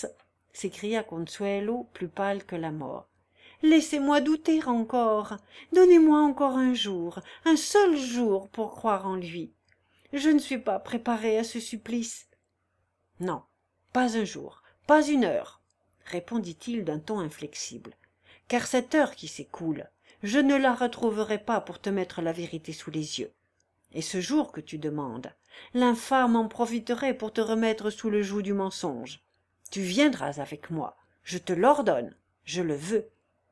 s'écria Consuelo, plus pâle que la mort. « Laissez-moi douter encore. Donnez-moi encore un jour, un seul jour pour croire en lui. Je ne suis pas préparée à ce supplice. »« Non, pas un jour, pas une heure, » répondit-il d'un ton inflexible, « car cette heure qui s'écoule, je ne la retrouverai pas pour te mettre la vérité sous les yeux. Et ce jour que tu demandes, l'infâme en profiterait pour te remettre sous le joug du mensonge. Tu viendras avec moi, je te l'ordonne, je le veux. »«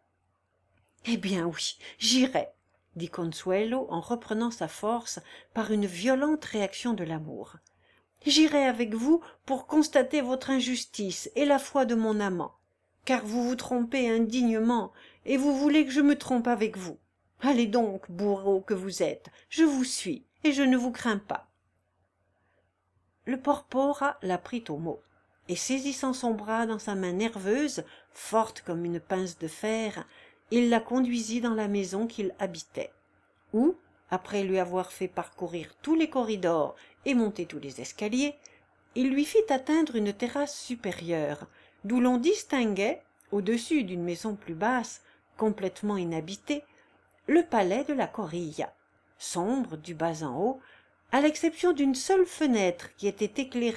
Eh bien oui, j'irai, » dit Consuelo en reprenant sa force par une violente réaction de l'amour. « J'irai avec vous pour constater votre injustice et la foi de mon amant, car vous vous trompez indignement et vous voulez que je me trompe avec vous. Allez donc, bourreau que vous êtes, je vous suis et je ne vous crains pas. » Le Porpora la prit au mot, et saisissant son bras dans sa main nerveuse, forte comme une pince de fer, il la conduisit dans la maison qu'il habitait, où, après lui avoir fait parcourir tous les corridors et monter tous les escaliers, il lui fit atteindre une terrasse supérieure, d'où l'on distinguait, au-dessus d'une maison plus basse, complètement inhabitée, le palais de la Corilla, sombre du bas en haut, à l'exception d'une seule fenêtre qui était éclairée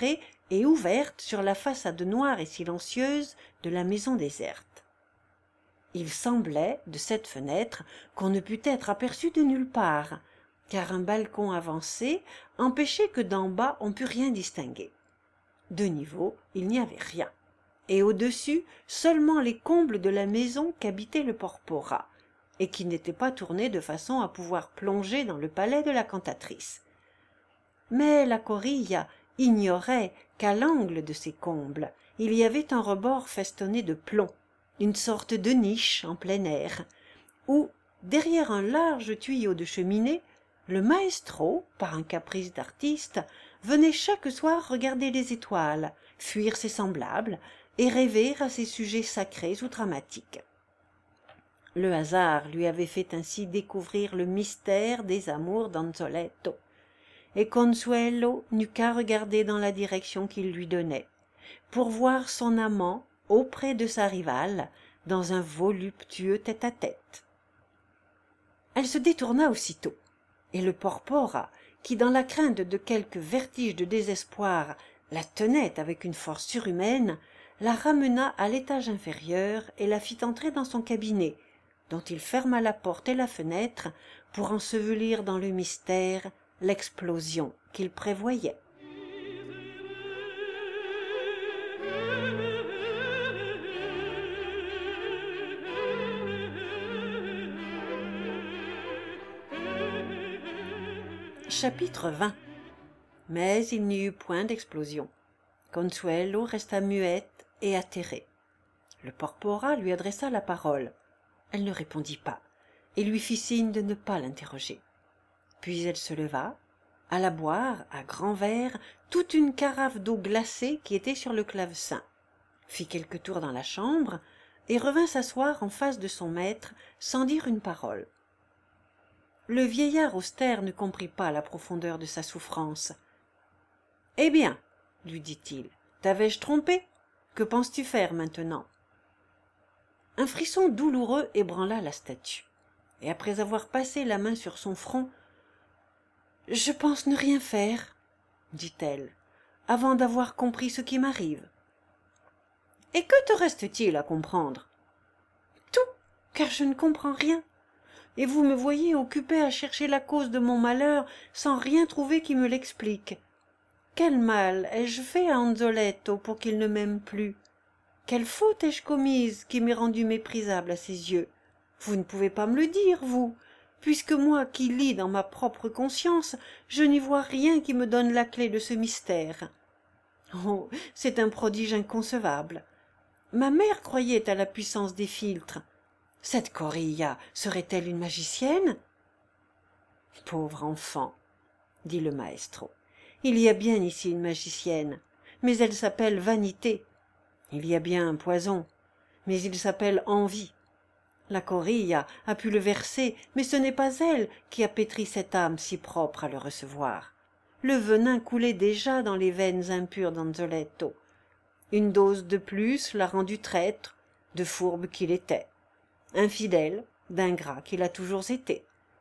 et ouverte sur la façade noire et silencieuse de la maison déserte. Il semblait, de cette fenêtre, qu'on ne pût être aperçu de nulle part, car un balcon avancé empêchait que d'en bas on pût rien distinguer. De niveau, il n'y avait rien, et au-dessus seulement les combles de la maison qu'habitait le Porpora, et qui n'étaient pas tournés de façon à pouvoir plonger dans le palais de la cantatrice. Mais la Corilla ignorait qu'à l'angle de ces combles, il y avait un rebord festonné de plomb, une sorte de niche en plein air, où, derrière un large tuyau de cheminée, le maestro, par un caprice d'artiste, venait chaque soir regarder les étoiles, fuir ses semblables et rêver à ses sujets sacrés ou dramatiques. Le hasard lui avait fait ainsi découvrir le mystère des amours d'Anzoletto, et Consuelo n'eut qu'à regarder dans la direction qu'il lui donnait, pour voir son amant auprès de sa rivale dans un voluptueux tête-à-tête. Elle se détourna aussitôt, et le Porpora, qui dans la crainte de quelque vertige de désespoir la tenait avec une force surhumaine, la ramena à l'étage inférieur et la fit entrer dans son cabinet, dont il ferma la porte et la fenêtre pour ensevelir dans le mystère l'explosion qu'il prévoyait. Chapitre 20. Mais il n'y eut point d'explosion. Consuelo resta muette et atterrée. Le Porpora lui adressa la parole. Elle ne répondit pas, et lui fit signe de ne pas l'interroger. Puis elle se leva, alla boire à grands verres toute une carafe d'eau glacée qui était sur le clavecin, fit quelques tours dans la chambre, et revint s'asseoir en face de son maître sans dire une parole. Le vieillard austère ne comprit pas la profondeur de sa souffrance. « Eh bien, lui dit-il, t'avais-je trompé? Que penses-tu faire maintenant ?» Un frisson douloureux ébranla la statue, et après avoir passé la main sur son front, « Je pense ne rien faire, » dit-elle, « avant d'avoir compris ce qui m'arrive. »« Et que te reste-t-il à comprendre ?»« Tout, car je ne comprends rien. Et vous me voyez occupée à chercher la cause de mon malheur sans rien trouver qui me l'explique. Quel mal ai-je fait à Anzoletto pour qu'il ne m'aime plus? Quelle faute ai-je commise qui m'est rendue méprisable à ses yeux? Vous ne pouvez pas me le dire, vous, puisque moi qui lis dans ma propre conscience, je n'y vois rien qui me donne la clé de ce mystère. Oh, c'est un prodige inconcevable. Ma mère croyait à la puissance des philtres. Cette Corilla serait-elle une magicienne? Pauvre enfant, dit le maestro, il y a bien ici une magicienne, mais elle s'appelle vanité. Il y a bien un poison, mais il s'appelle envie. La Corilla a pu le verser, mais ce n'est pas elle qui a pétri cette âme si propre à le recevoir. Le venin coulait déjà dans les veines impures d'Anzoletto. Une dose de plus l'a rendu traître, de fourbe qu'il était, infidèle, d'ingrat qu'il a toujours été.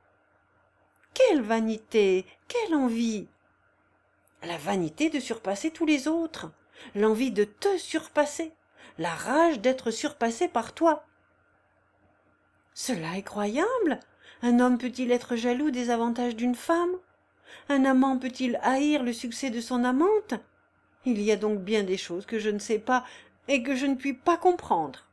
Quelle vanité, quelle envie! La vanité de surpasser tous les autres, l'envie de te surpasser, la rage d'être surpassé par toi. Cela est croyable? Un homme peut-il être jaloux des avantages d'une femme? Un amant peut-il haïr le succès de son amante? Il y a donc bien des choses que je ne sais pas et que je ne puis pas comprendre.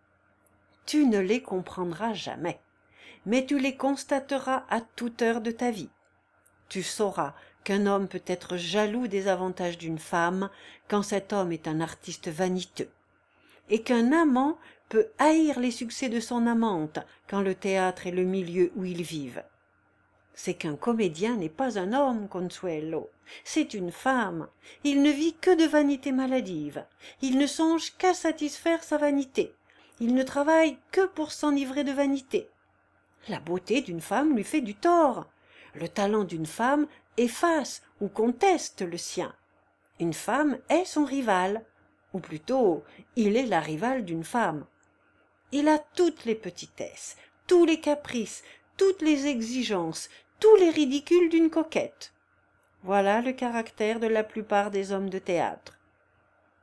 Tu ne les comprendras jamais, mais tu les constateras à toute heure de ta vie. Tu sauras qu'un homme peut être jaloux des avantages d'une femme quand cet homme est un artiste vaniteux, et qu'un amant peut haïr les succès de son amante quand le théâtre est le milieu où ils vivent. C'est qu'un comédien n'est pas un homme, Consuelo, c'est une femme. Il ne vit que de vanité maladive, il ne songe qu'à satisfaire sa vanité, il ne travaille que pour s'enivrer de vanité. La beauté d'une femme lui fait du tort, le talent d'une femme efface ou conteste le sien. Une femme est son rival, ou plutôt, il est la rivale d'une femme. Il a toutes les petitesses, tous les caprices, toutes les exigences, tous les ridicules d'une coquette. Voilà le caractère de la plupart des hommes de théâtre.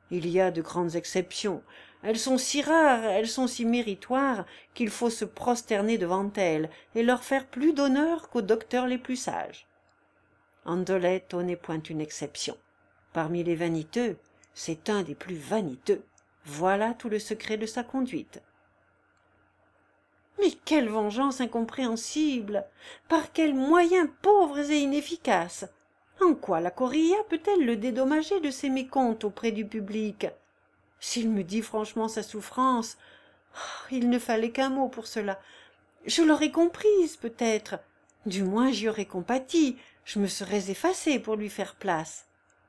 Il y a de grandes exceptions. Elles sont si rares, elles sont si méritoires, qu'il faut se prosterner devant elles et leur faire plus d'honneur qu'aux docteurs les plus sages. Anzoletto n'est point une exception. Parmi les vaniteux, c'est un des plus vaniteux. Voilà tout le secret de sa conduite. Mais quelle vengeance incompréhensible! Par quels moyens pauvres et inefficaces! En quoi la Corilla peut-elle le dédommager de ses mécomptes auprès du public? S'il me dit franchement sa souffrance, il ne fallait qu'un mot pour cela. Je l'aurais comprise, peut-être. Du moins j'y aurais compati, je me serais effacée pour lui faire place.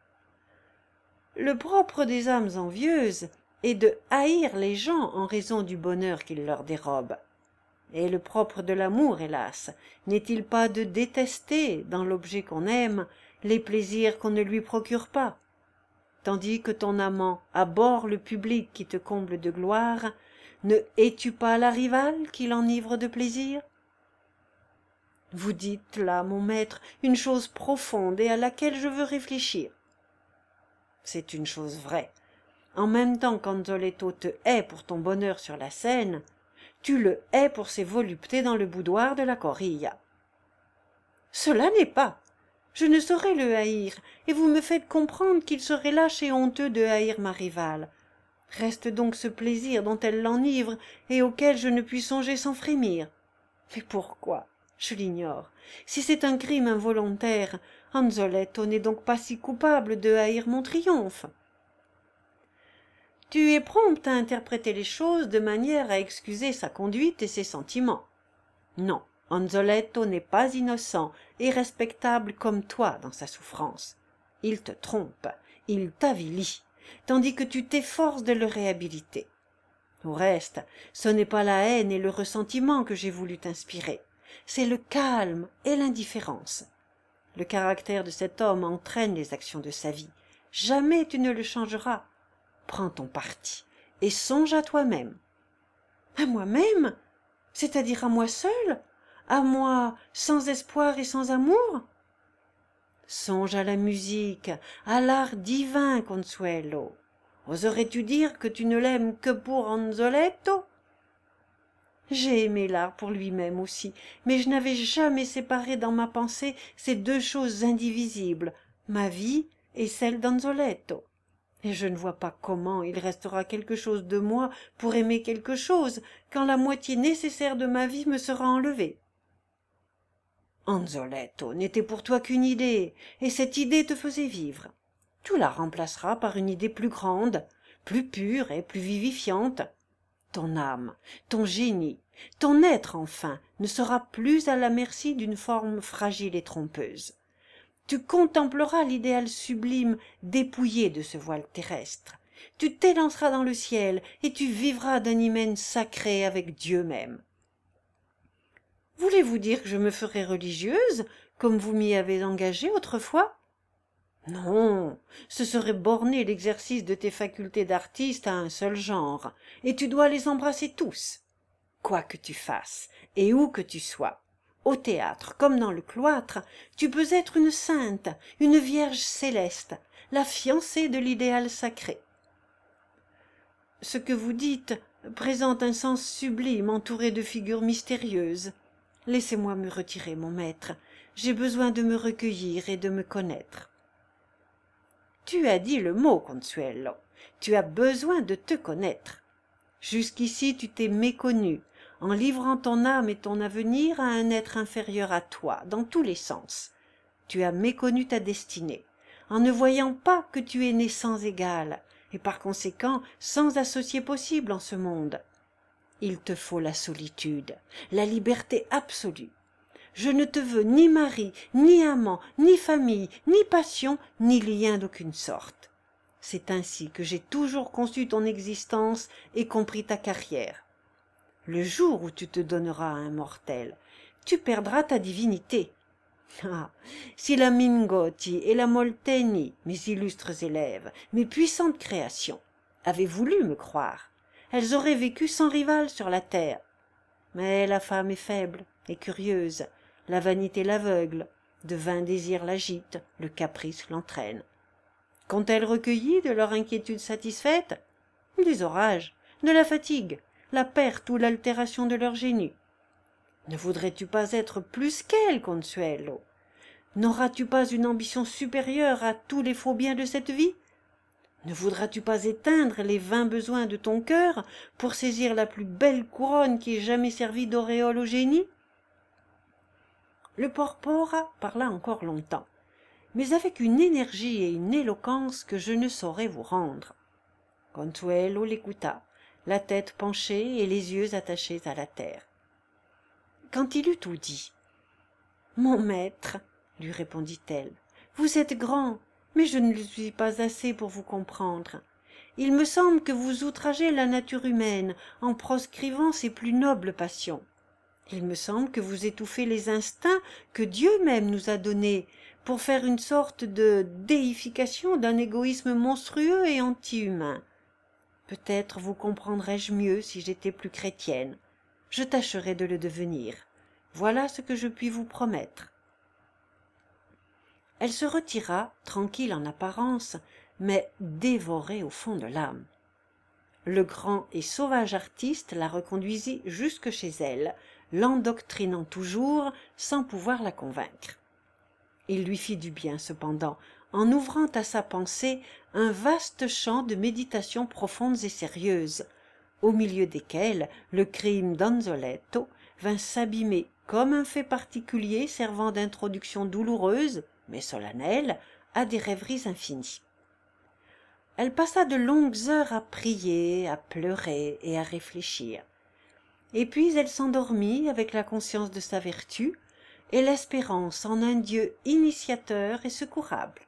Le propre des âmes envieuses est de haïr les gens en raison du bonheur qu'ils leur dérobent. Et le propre de l'amour, hélas, n'est-il pas de détester, dans l'objet qu'on aime, les plaisirs qu'on ne lui procure pas? Tandis que ton amant abhorre le public qui te comble de gloire, ne hais-tu pas la rivale qui l'enivre de plaisir? Vous dites là, mon maître, une chose profonde et à laquelle je veux réfléchir. C'est une chose vraie. En même temps qu'Anzoletto te hait pour ton bonheur sur la scène, tu le hais pour ses voluptés dans le boudoir de la Corilla. Cela n'est pas. Je ne saurais le haïr, et vous me faites comprendre qu'il serait lâche et honteux de haïr ma rivale. Reste donc ce plaisir dont elle l'enivre et auquel je ne puis songer sans frémir. Mais pourquoi? Je l'ignore. Si c'est un crime involontaire, Anzoletto n'est donc pas si coupable de haïr mon triomphe. Tu es prompte à interpréter les choses de manière à excuser sa conduite et ses sentiments. Non, Anzoletto n'est pas innocent et respectable comme toi dans sa souffrance. Il te trompe, il t'avilit, tandis que tu t'efforces de le réhabiliter. Au reste, ce n'est pas la haine et le ressentiment que j'ai voulu t'inspirer, c'est le calme et l'indifférence. Le caractère de cet homme entraîne les actions de sa vie. Jamais tu ne le changeras. Prends ton parti et songe à toi-même. À moi-même? C'est-à-dire à moi seule? À moi sans espoir et sans amour? Songe à la musique, à l'art divin, Consuelo. Oserais-tu dire que tu ne l'aimes que pour Anzoletto? J'ai aimé l'art pour lui-même aussi, mais je n'avais jamais séparé dans ma pensée ces deux choses indivisibles, ma vie et celle d'Anzoletto. Et je ne vois pas comment il restera quelque chose de moi pour aimer quelque chose, quand la moitié nécessaire de ma vie me sera enlevée. Anzoletto n'était pour toi qu'une idée, et cette idée te faisait vivre. Tu la remplaceras par une idée plus grande, plus pure et plus vivifiante. Ton âme, ton génie, ton être enfin, ne sera plus à la merci d'une forme fragile et trompeuse. Tu contempleras l'idéal sublime dépouillé de ce voile terrestre. Tu t'élanceras dans le ciel et tu vivras d'un hymen sacré avec Dieu même. Voulez-vous dire que je me ferai religieuse, comme vous m'y avez engagée autrefois? Non, ce serait borner l'exercice de tes facultés d'artiste à un seul genre, et tu dois les embrasser tous. Quoi que tu fasses, et où que tu sois, au théâtre comme dans le cloître, tu peux être une sainte, une vierge céleste, la fiancée de l'idéal sacré. Ce que vous dites présente un sens sublime entouré de figures mystérieuses. Laissez-moi me retirer, mon maître. J'ai besoin de me recueillir et de me connaître. Tu as dit le mot, Consuelo. Tu as besoin de te connaître. Jusqu'ici tu t'es méconnu, en livrant ton âme et ton avenir à un être inférieur à toi, dans tous les sens. Tu as méconnu ta destinée, en ne voyant pas que tu es né sans égal, et par conséquent sans associé possible en ce monde. Il te faut la solitude, la liberté absolue. Je ne te veux ni mari, ni amant, ni famille, ni passion, ni lien d'aucune sorte. C'est ainsi que j'ai toujours conçu ton existence et compris ta carrière. Le jour où tu te donneras à un mortel, tu perdras ta divinité. Ah, si la Mingotti et la Molteni, mes illustres élèves, mes puissantes créations, avaient voulu me croire, elles auraient vécu sans rival sur la terre. Mais la femme est faible et curieuse, la vanité l'aveugle, de vains désirs l'agitent, le caprice l'entraîne. Qu'ont-elles recueilli de leur inquiétude satisfaite? Des orages, de la fatigue, la perte ou l'altération de leur génie. Ne voudrais-tu pas être plus qu'elles, Consuelo? N'auras-tu pas une ambition supérieure à tous les faux biens de cette vie? Ne voudras-tu pas éteindre les vains besoins de ton cœur pour saisir la plus belle couronne qui ait jamais servi d'auréole au génie? Le porpora parla encore longtemps, mais avec une énergie et une éloquence que je ne saurais vous rendre. Consuelo l'écouta, la tête penchée et les yeux attachés à la terre. Quand il eut tout dit, « Mon maître, lui répondit-elle, vous êtes grand, mais je ne le suis pas assez pour vous comprendre. Il me semble que vous outragez la nature humaine en proscrivant ses plus nobles passions. Il me semble que vous étouffez les instincts que Dieu même nous a donnés pour faire une sorte de déification d'un égoïsme monstrueux et anti-humain. Peut-être vous comprendrais-je mieux si j'étais plus chrétienne. Je tâcherai de le devenir. Voilà ce que je puis vous promettre. » Elle se retira, tranquille en apparence, mais dévorée au fond de l'âme. Le grand et sauvage artiste la reconduisit jusque chez elle, l'endoctrinant toujours sans pouvoir la convaincre. Il lui fit du bien cependant, en ouvrant à sa pensée un vaste champ de méditations profondes et sérieuses, au milieu desquelles le crime d'Anzoletto vint s'abîmer comme un fait particulier servant d'introduction douloureuse, mais solennelle, à des rêveries infinies. Elle passa de longues heures à prier, à pleurer et à réfléchir. Et puis elle s'endormit avec la conscience de sa vertu et l'espérance en un Dieu initiateur et secourable.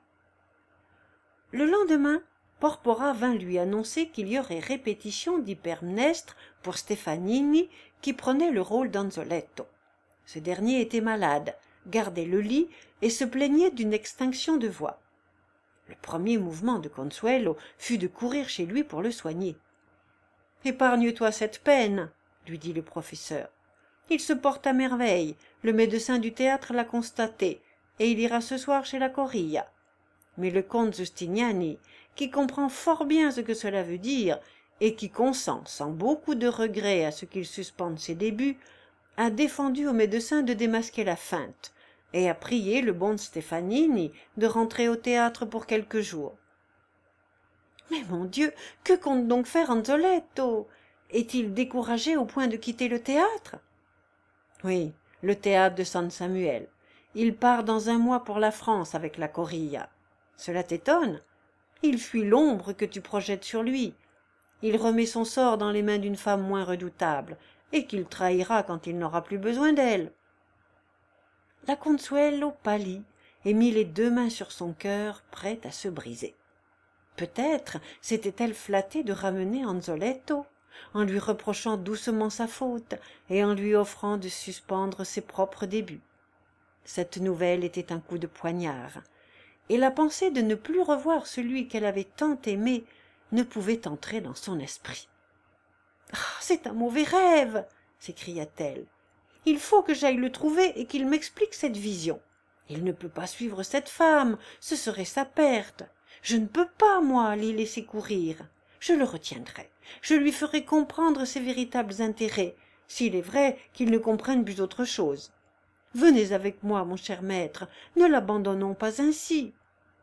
Le lendemain, Porpora vint lui annoncer qu'il y aurait répétition d'Hypermnestre pour Stefanini, qui prenait le rôle d'Anzoletto. Ce dernier était malade, gardait le lit et se plaignait d'une extinction de voix. Le premier mouvement de Consuelo fut de courir chez lui pour le soigner. « Épargne-toi cette peine, » lui dit le professeur. « Il se porte à merveille, le médecin du théâtre l'a constaté, et il ira ce soir chez la Corilla. » Mais le comte Giustiniani, qui comprend fort bien ce que cela veut dire, et qui consent sans beaucoup de regret à ce qu'il suspende ses débuts, a défendu au médecin de démasquer la feinte, et a prié le bon Stefanini de rentrer au théâtre pour quelques jours. « Mais mon Dieu, que compte donc faire Anzoletto? Est-il découragé au point de quitter le théâtre? » ?»« Oui, le théâtre de San Samuel. Il part dans 1 mois pour la France avec la Corilla. Cela t'étonne? Il fuit l'ombre que tu projettes sur lui. Il remet son sort dans les mains d'une femme moins redoutable, et qu'il trahira quand il n'aura plus besoin d'elle. » La Consuelo pâlit et mit les 2 mains sur son cœur, prête à se briser. Peut-être s'était-elle flattée de ramener Anzoletto, en lui reprochant doucement sa faute et en lui offrant de suspendre ses propres débuts. Cette nouvelle était un coup de poignard, et la pensée de ne plus revoir celui qu'elle avait tant aimé ne pouvait entrer dans son esprit. « Ah, c'est un mauvais rêve !» s'écria-t-elle. « Il faut que j'aille le trouver et qu'il m'explique cette vision. Il ne peut pas suivre cette femme, ce serait sa perte. Je ne peux pas, moi, l'y laisser courir. Je le retiendrai. Je lui ferai comprendre ses véritables intérêts, s'il est vrai qu'il ne comprenne plus autre chose. Venez avec moi, mon cher maître, ne l'abandonnons pas ainsi. »«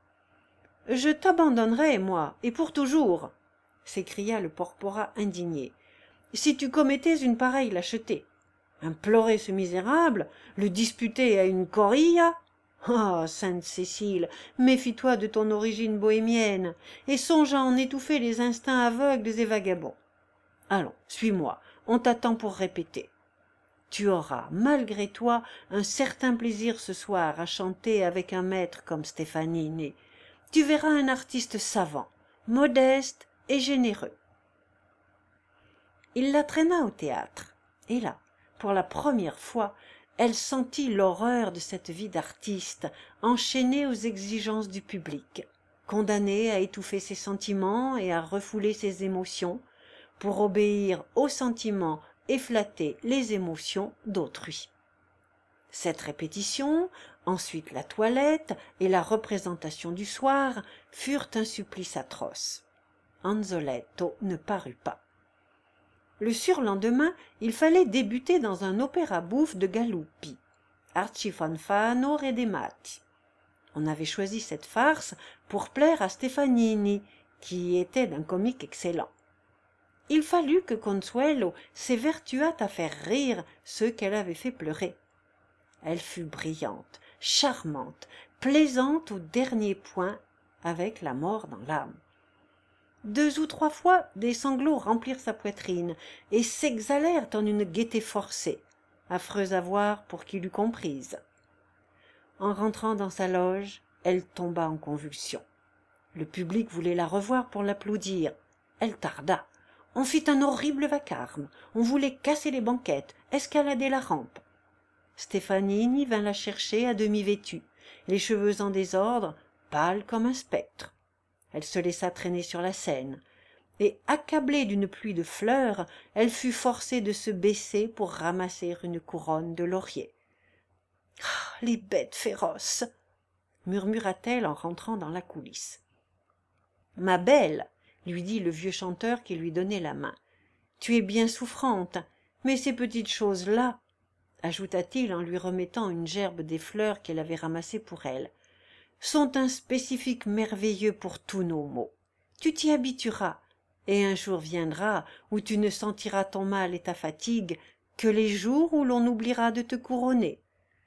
Je t'abandonnerai, moi, et pour toujours, » s'écria le Porpora indigné, « si tu commettais une pareille lâcheté. Implorer ce misérable, le disputer à une Corilla? Ah, sainte Cécile, méfie-toi de ton origine bohémienne, et songe à en étouffer les instincts aveugles et vagabonds. Allons, suis-moi, on t'attend pour répéter. Tu auras, malgré toi, un certain plaisir ce soir à chanter avec un maître comme Stefanini. Tu verras un artiste savant, modeste et généreux. » Il la traîna au théâtre, et là, pour la première fois, elle sentit l'horreur de cette vie d'artiste, enchaînée aux exigences du public, condamnée à étouffer ses sentiments et à refouler ses émotions, pour obéir aux sentiments et flatter les émotions d'autrui. Cette répétition, Ensuite la toilette et la représentation du soir furent un supplice atroce. Anzoletto ne parut pas. Le surlendemain, il fallait débuter dans un opéra bouffe de Galuppi, Arcifanfano Redemati. On avait choisi cette farce pour plaire à Stefanini, qui était d'un comique excellent. Il fallut que Consuelo s'évertuât à faire rire ceux qu'elle avait fait pleurer. Elle fut brillante, charmante, plaisante au dernier point, avec la mort dans l'âme. 2 ou 3 fois, des sanglots remplirent sa poitrine et s'exhalèrent en une gaieté forcée, affreuse à voir pour qui l'eût comprise. En rentrant dans sa loge, elle tomba en convulsions. Le public voulait la revoir pour l'applaudir. Elle tarda. On fit un horrible vacarme. On voulait casser les banquettes, escalader la rampe. Stefanini vint la chercher à demi vêtue, les cheveux en désordre, pâle comme un spectre. Elle se laissa traîner sur la scène, et, accablée d'une pluie de fleurs, elle fut forcée de se baisser pour ramasser une couronne de laurier. « Ah, les bêtes féroces !» murmura-t-elle en rentrant dans la coulisse. « Ma belle, » lui dit le vieux chanteur qui lui donnait la main, « tu es bien souffrante, mais ces petites choses-là, » ajouta-t-il en lui remettant une gerbe des fleurs qu'elle avait ramassées pour elle, sont un spécifique merveilleux pour tous nos maux. Tu t'y habitueras, et un jour viendra où tu ne sentiras ton mal et ta fatigue que les jours où l'on oubliera de te couronner.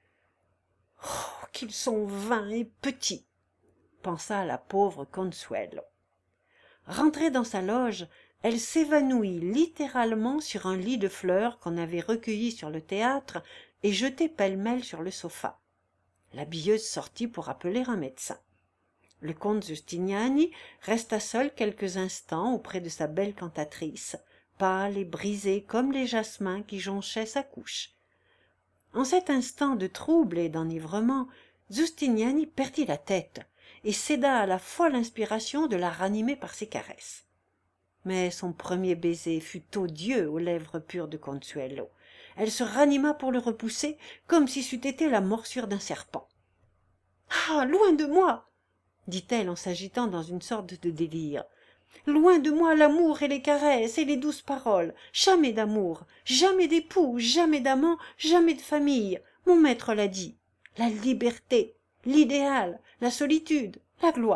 « Oh, qu'ils sont vains et petits !» pensa la pauvre Consuelo. Rentrée dans sa loge, elle s'évanouit littéralement sur un lit de fleurs qu'on avait recueilli sur le théâtre et jeté pêle-mêle sur le sofa. L'habilleuse sortit pour appeler un médecin. Le comte Giustiniani resta seul quelques instants auprès de sa belle cantatrice, pâle et brisée comme les jasmins qui jonchaient sa couche. En cet instant de trouble et d'enivrement, Giustiniani perdit la tête et céda à la folle inspiration de la ranimer par ses caresses. Mais son premier baiser fut odieux aux lèvres pures de Consuelo. Elle se ranima pour le repousser, comme si c'eût été la morsure d'un serpent. « Ah, loin de moi !» dit-elle en s'agitant dans une sorte de délire. « Loin de moi l'amour et les caresses et les douces paroles. Jamais d'amour, jamais d'époux, jamais d'amant, jamais de famille. Mon maître l'a dit. La liberté, l'idéal, la solitude, la gloire. »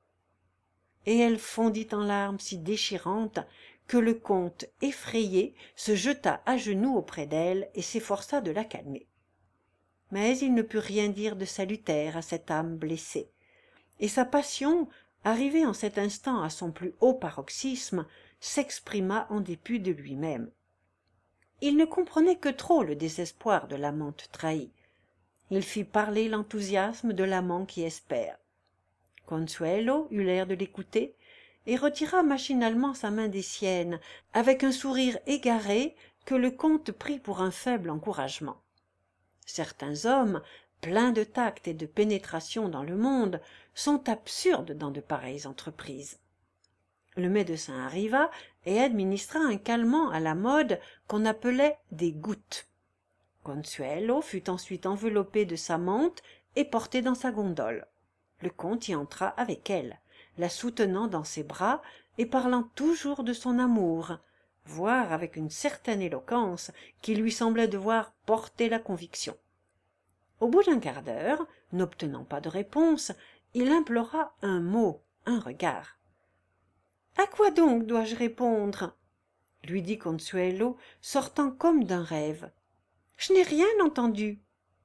Et elle fondit en larmes si déchirantes que le comte, effrayé, se jeta à genoux auprès d'elle et s'efforça de la calmer. Mais il ne put rien dire de salutaire à cette âme blessée, et sa passion, arrivée en cet instant à son plus haut paroxysme, s'exprima en dépit de lui-même. Il ne comprenait que trop le désespoir de l'amante trahie. Il fit parler l'enthousiasme de l'amant qui espère. Consuelo eut l'air de l'écouter et retira machinalement sa main des siennes, avec un sourire égaré que le comte prit pour un faible encouragement. Certains hommes, pleins de tact et de pénétration dans le monde, sont absurdes dans de pareilles entreprises. Le médecin arriva et administra un calmant à la mode qu'on appelait des gouttes. Consuelo fut ensuite enveloppée de sa mante et portée dans sa gondole. Le comte y entra avec elle, la soutenant dans ses bras et parlant toujours de son amour, voire avec une certaine éloquence qui lui semblait devoir porter la conviction. Au bout d'un quart d'heure, n'obtenant pas de réponse, il implora un mot, un regard. « À quoi donc dois-je répondre ?» lui dit Consuelo, sortant comme d'un rêve. « Je n'ai rien entendu. »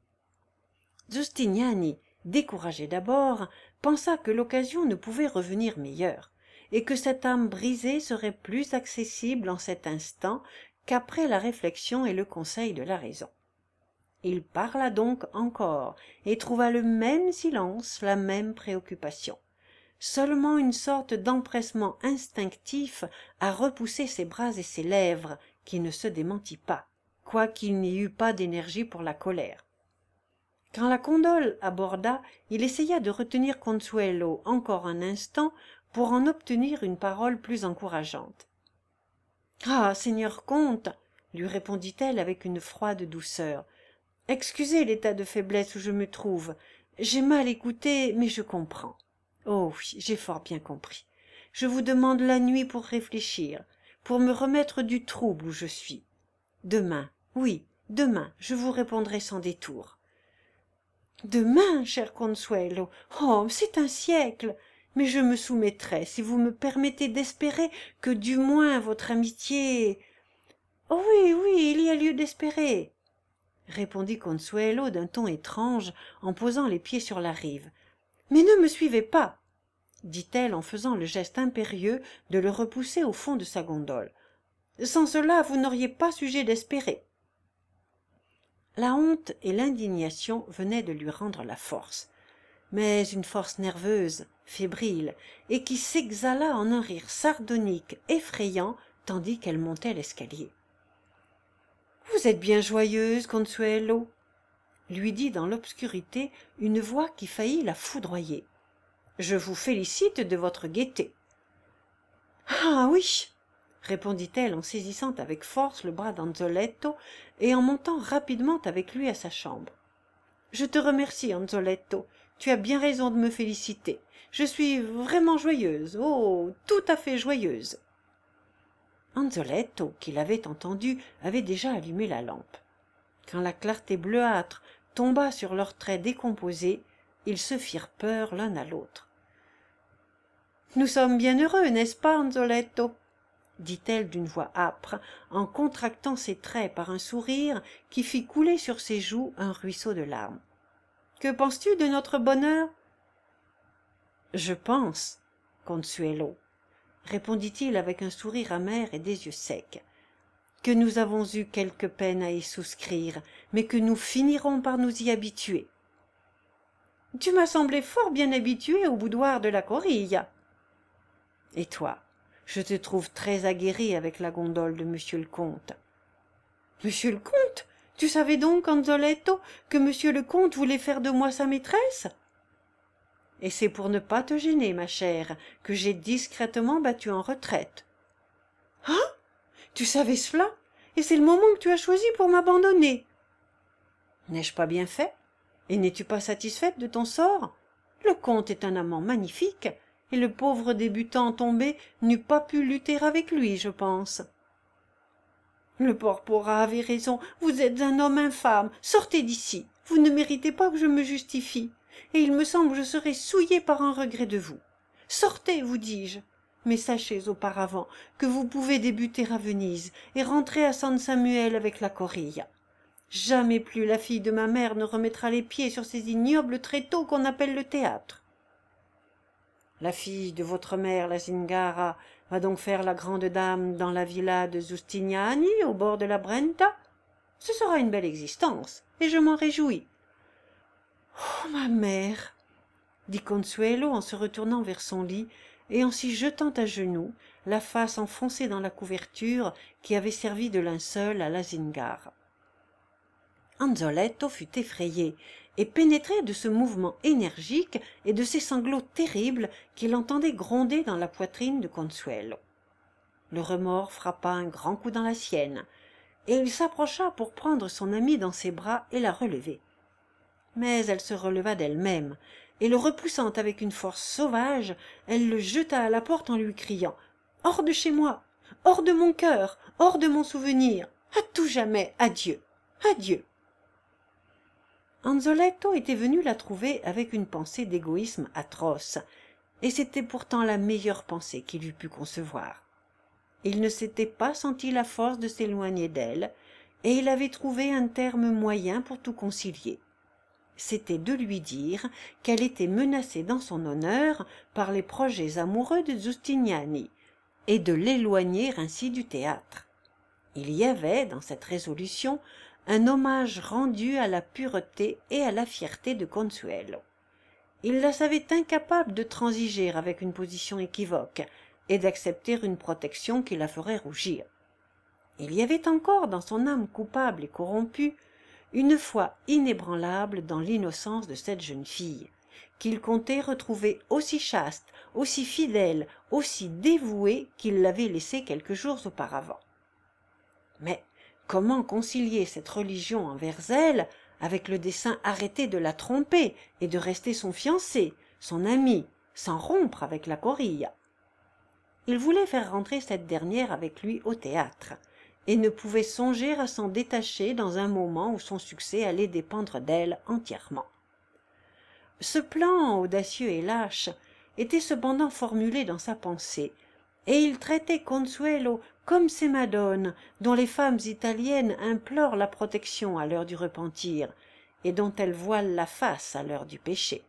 Giustiniani, découragé d'abord, pensa que l'occasion ne pouvait revenir meilleure, et que cette âme brisée serait plus accessible en cet instant qu'après la réflexion et le conseil de la raison. Il parla donc encore, et trouva le même silence, la même préoccupation. Seulement une sorte d'empressement instinctif à repousser ses bras et ses lèvres, qui ne se démentit pas, quoiqu'il n'y eût pas d'énergie pour la colère. Quand la gondole aborda, il essaya de retenir Consuelo encore un instant pour en obtenir une parole plus encourageante. « Ah, seigneur comte, lui répondit-elle avec une froide douceur, Excusez l'état de faiblesse où je me trouve. J'ai mal écouté, mais je comprends. Oh oui, j'ai fort bien compris. Je vous demande la nuit pour réfléchir, pour me remettre du trouble où je suis. Demain, oui, demain, je vous répondrai sans détour. Demain, cher Consuelo, oh, c'est un siècle. Mais je me soumettrai, si vous me permettez d'espérer que du moins votre amitié... Oh oui, oui, il y a lieu d'espérer, répondit Consuelo d'un ton étrange en posant les pieds sur la rive. Mais ne me suivez pas, dit-elle en faisant le geste impérieux de le repousser au fond de sa gondole. Sans cela, vous n'auriez pas sujet d'espérer. La honte et l'indignation venaient de lui rendre la force, mais une force nerveuse, fébrile, et qui s'exhala en un rire sardonique, effrayant, tandis qu'elle montait l'escalier. « Vous êtes bien joyeuse, Consuelo !» lui dit dans l'obscurité une voix qui faillit la foudroyer. « Je vous félicite de votre gaieté. »« Ah oui !» répondit-elle en saisissant avec force le bras d'Anzoletto et en montant rapidement avec lui à sa chambre. « Je te remercie, Anzoletto. Tu as bien raison de me féliciter. Je suis vraiment joyeuse, oh, tout à fait joyeuse. » Anzoletto, qui l'avait entendu, avait déjà allumé la lampe. Quand la clarté bleuâtre tomba sur leurs traits décomposés, ils se firent peur l'un à l'autre. « Nous sommes bien heureux, n'est-ce pas, Anzoletto ?» dit-elle d'une voix âpre, en contractant ses traits par un sourire qui fit couler sur ses joues un ruisseau de larmes. « Que penses-tu de notre bonheur ?»« Je pense, Consuelo, » répondit-il avec un sourire amer et des yeux secs, « que nous avons eu quelque peine à y souscrire, mais que nous finirons par nous y habituer. »« Tu m'as semblé fort bien habitué au boudoir de la Corilla. »« Et toi ? Je te trouve très aguerri avec la gondole de monsieur le comte. »« Monsieur le comte ? Tu savais donc, Anzoletto, que monsieur le comte voulait faire de moi sa maîtresse ? Et c'est pour ne pas te gêner, ma chère, que j'ai discrètement battu en retraite. »« Ah ? Tu savais cela ? Et c'est le moment que tu as choisi pour m'abandonner. » »« N'ai-je pas bien fait ? Et n'es-tu pas satisfaite de ton sort ? Le comte est un amant magnifique, et le pauvre débutant tombé n'eût pas pu lutter avec lui, je pense. » »« Le porpora avait raison, vous êtes un homme infâme, sortez d'ici, vous ne méritez pas que je me justifie, et il me semble que je serai souillée par un regret de vous. Sortez, vous dis-je, mais sachez auparavant que vous pouvez débuter à Venise et rentrer à San Samuel avec la Corilla. Jamais plus la fille de ma mère ne remettra les pieds sur ces ignobles tréteaux qu'on appelle le théâtre. » »« La fille de votre mère, la Zingara, va donc faire la grande dame dans la villa de Giustiniani, au bord de la Brenta. Ce sera une belle existence, et je m'en réjouis. »« Oh, ma mère !» dit Consuelo en se retournant vers son lit et en s'y jetant à genoux, la face enfoncée dans la couverture qui avait servi de linceul à la Zingara. Anzoletto fut effrayé et pénétré de ce mouvement énergique et de ces sanglots terribles qu'il entendait gronder dans la poitrine de Consuelo. Le remords frappa un grand coup dans la sienne, et il s'approcha pour prendre son amie dans ses bras et la relever. Mais elle se releva d'elle-même, et le repoussant avec une force sauvage, elle le jeta à la porte en lui criant « Hors de chez moi, hors de mon cœur, hors de mon souvenir, à tout jamais, adieu, adieu !» Anzoletto était venu la trouver avec une pensée d'égoïsme atroce, et c'était pourtant la meilleure pensée qu'il eût pu concevoir. Il ne s'était pas senti la force de s'éloigner d'elle, et il avait trouvé un terme moyen pour tout concilier. C'était de lui dire qu'elle était menacée dans son honneur par les projets amoureux de Giustiniani, et de l'éloigner ainsi du théâtre. Il y avait, dans cette résolution, un hommage rendu à la pureté et à la fierté de Consuelo. Il la savait incapable de transiger avec une position équivoque et d'accepter une protection qui la ferait rougir. Il y avait encore dans son âme coupable et corrompue une foi inébranlable dans l'innocence de cette jeune fille, qu'il comptait retrouver aussi chaste, aussi fidèle, aussi dévouée qu'il l'avait laissée quelques jours auparavant. Mais comment concilier cette religion envers elle avec le dessein arrêté de la tromper et de rester son fiancé, son ami, sans rompre avec la Corilla. Il voulait faire rentrer cette dernière avec lui au théâtre, et ne pouvait songer à s'en détacher dans un moment où son succès allait dépendre d'elle entièrement. Ce plan audacieux et lâche était cependant formulé dans sa pensée, et il traitait Consuelo comme ces madones dont les femmes italiennes implorent la protection à l'heure du repentir, et dont elles voilent la face à l'heure du péché.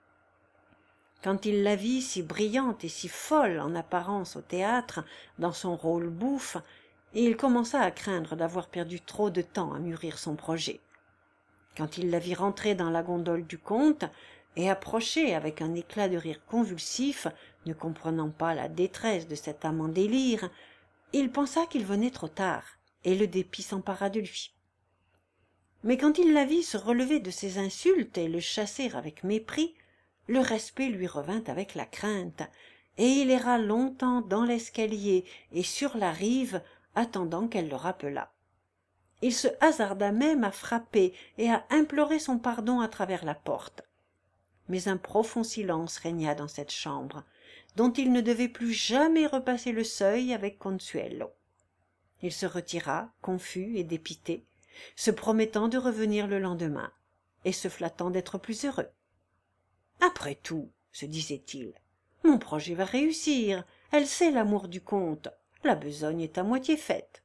Quand il la vit si brillante et si folle en apparence au théâtre, dans son rôle bouffe, il commença à craindre d'avoir perdu trop de temps à mûrir son projet. Quand il la vit rentrer dans la gondole du comte et approcher avec un éclat de rire convulsif, ne comprenant pas la détresse de cette âme en délire, il pensa qu'il venait trop tard, et le dépit s'empara de lui. Mais quand il la vit se relever de ses insultes et le chasser avec mépris, le respect lui revint avec la crainte, et il erra longtemps dans l'escalier et sur la rive, attendant qu'elle le rappelât. Il se hasarda même à frapper et à implorer son pardon à travers la porte. Mais un profond silence régna dans cette chambre, dont il ne devait plus jamais repasser le seuil avec Consuelo. Il se retira, confus et dépité, se promettant de revenir le lendemain, et se flattant d'être plus heureux. Après tout, se disait-il, mon projet va réussir, elle sait l'amour du comte, la besogne est à moitié faite.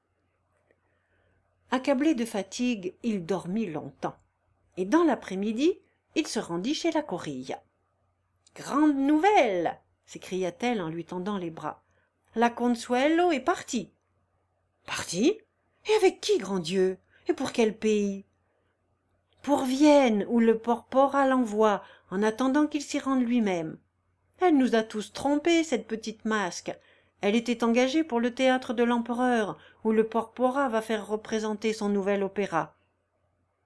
Accablé de fatigue, il dormit longtemps, et dans l'après-midi, il se rendit chez la Corilla. « Grande nouvelle !» s'écria-t-elle en lui tendant les bras. « La Consuelo est partie. »« Partie ? Et avec qui, grand Dieu ? Et pour quel pays ?»« Pour Vienne, où le Porpora l'envoie, en attendant qu'il s'y rende lui-même. Elle nous a tous trompés, cette petite masque. Elle était engagée pour le théâtre de l'empereur, où le Porpora va faire représenter son nouvel opéra. »« Partie ?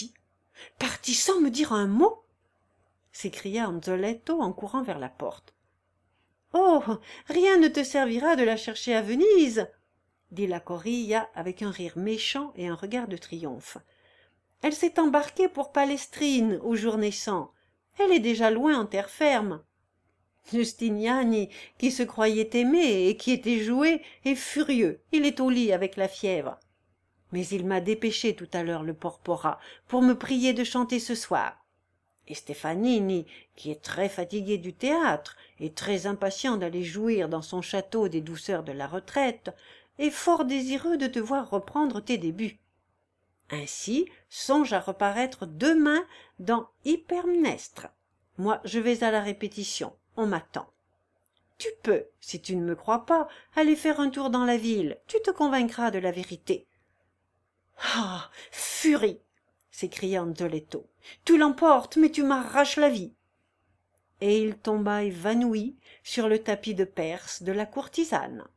Partie sans me dire un mot ?» s'écria Anzoletto en courant vers la porte. « Oh, rien ne te servira de la chercher à Venise !» dit la Corilla avec un rire méchant et un regard de triomphe. « Elle s'est embarquée pour Palestrine au jour naissant. Elle est déjà loin en terre ferme. » Giustiniani, qui se croyait aimé et qui était joué, est furieux. Il est au lit avec la fièvre. Mais il m'a dépêché tout à l'heure le Porpora pour me prier de chanter ce soir. Et Stefanini, qui est très fatigué du théâtre et très impatient d'aller jouir dans son château des douceurs de la retraite, est fort désireux de te voir reprendre tes débuts. Ainsi, songe à reparaître demain dans Hypermnestre. Moi, je vais à la répétition. On m'attend. Tu peux, si tu ne me crois pas, aller faire un tour dans la ville. Tu te convaincras de la vérité. « Ah, furie !» s'écria Anzoletto. « Tu l'emportes, mais tu m'arraches la vie. » Et il tomba évanoui sur le tapis de Perse de la courtisane.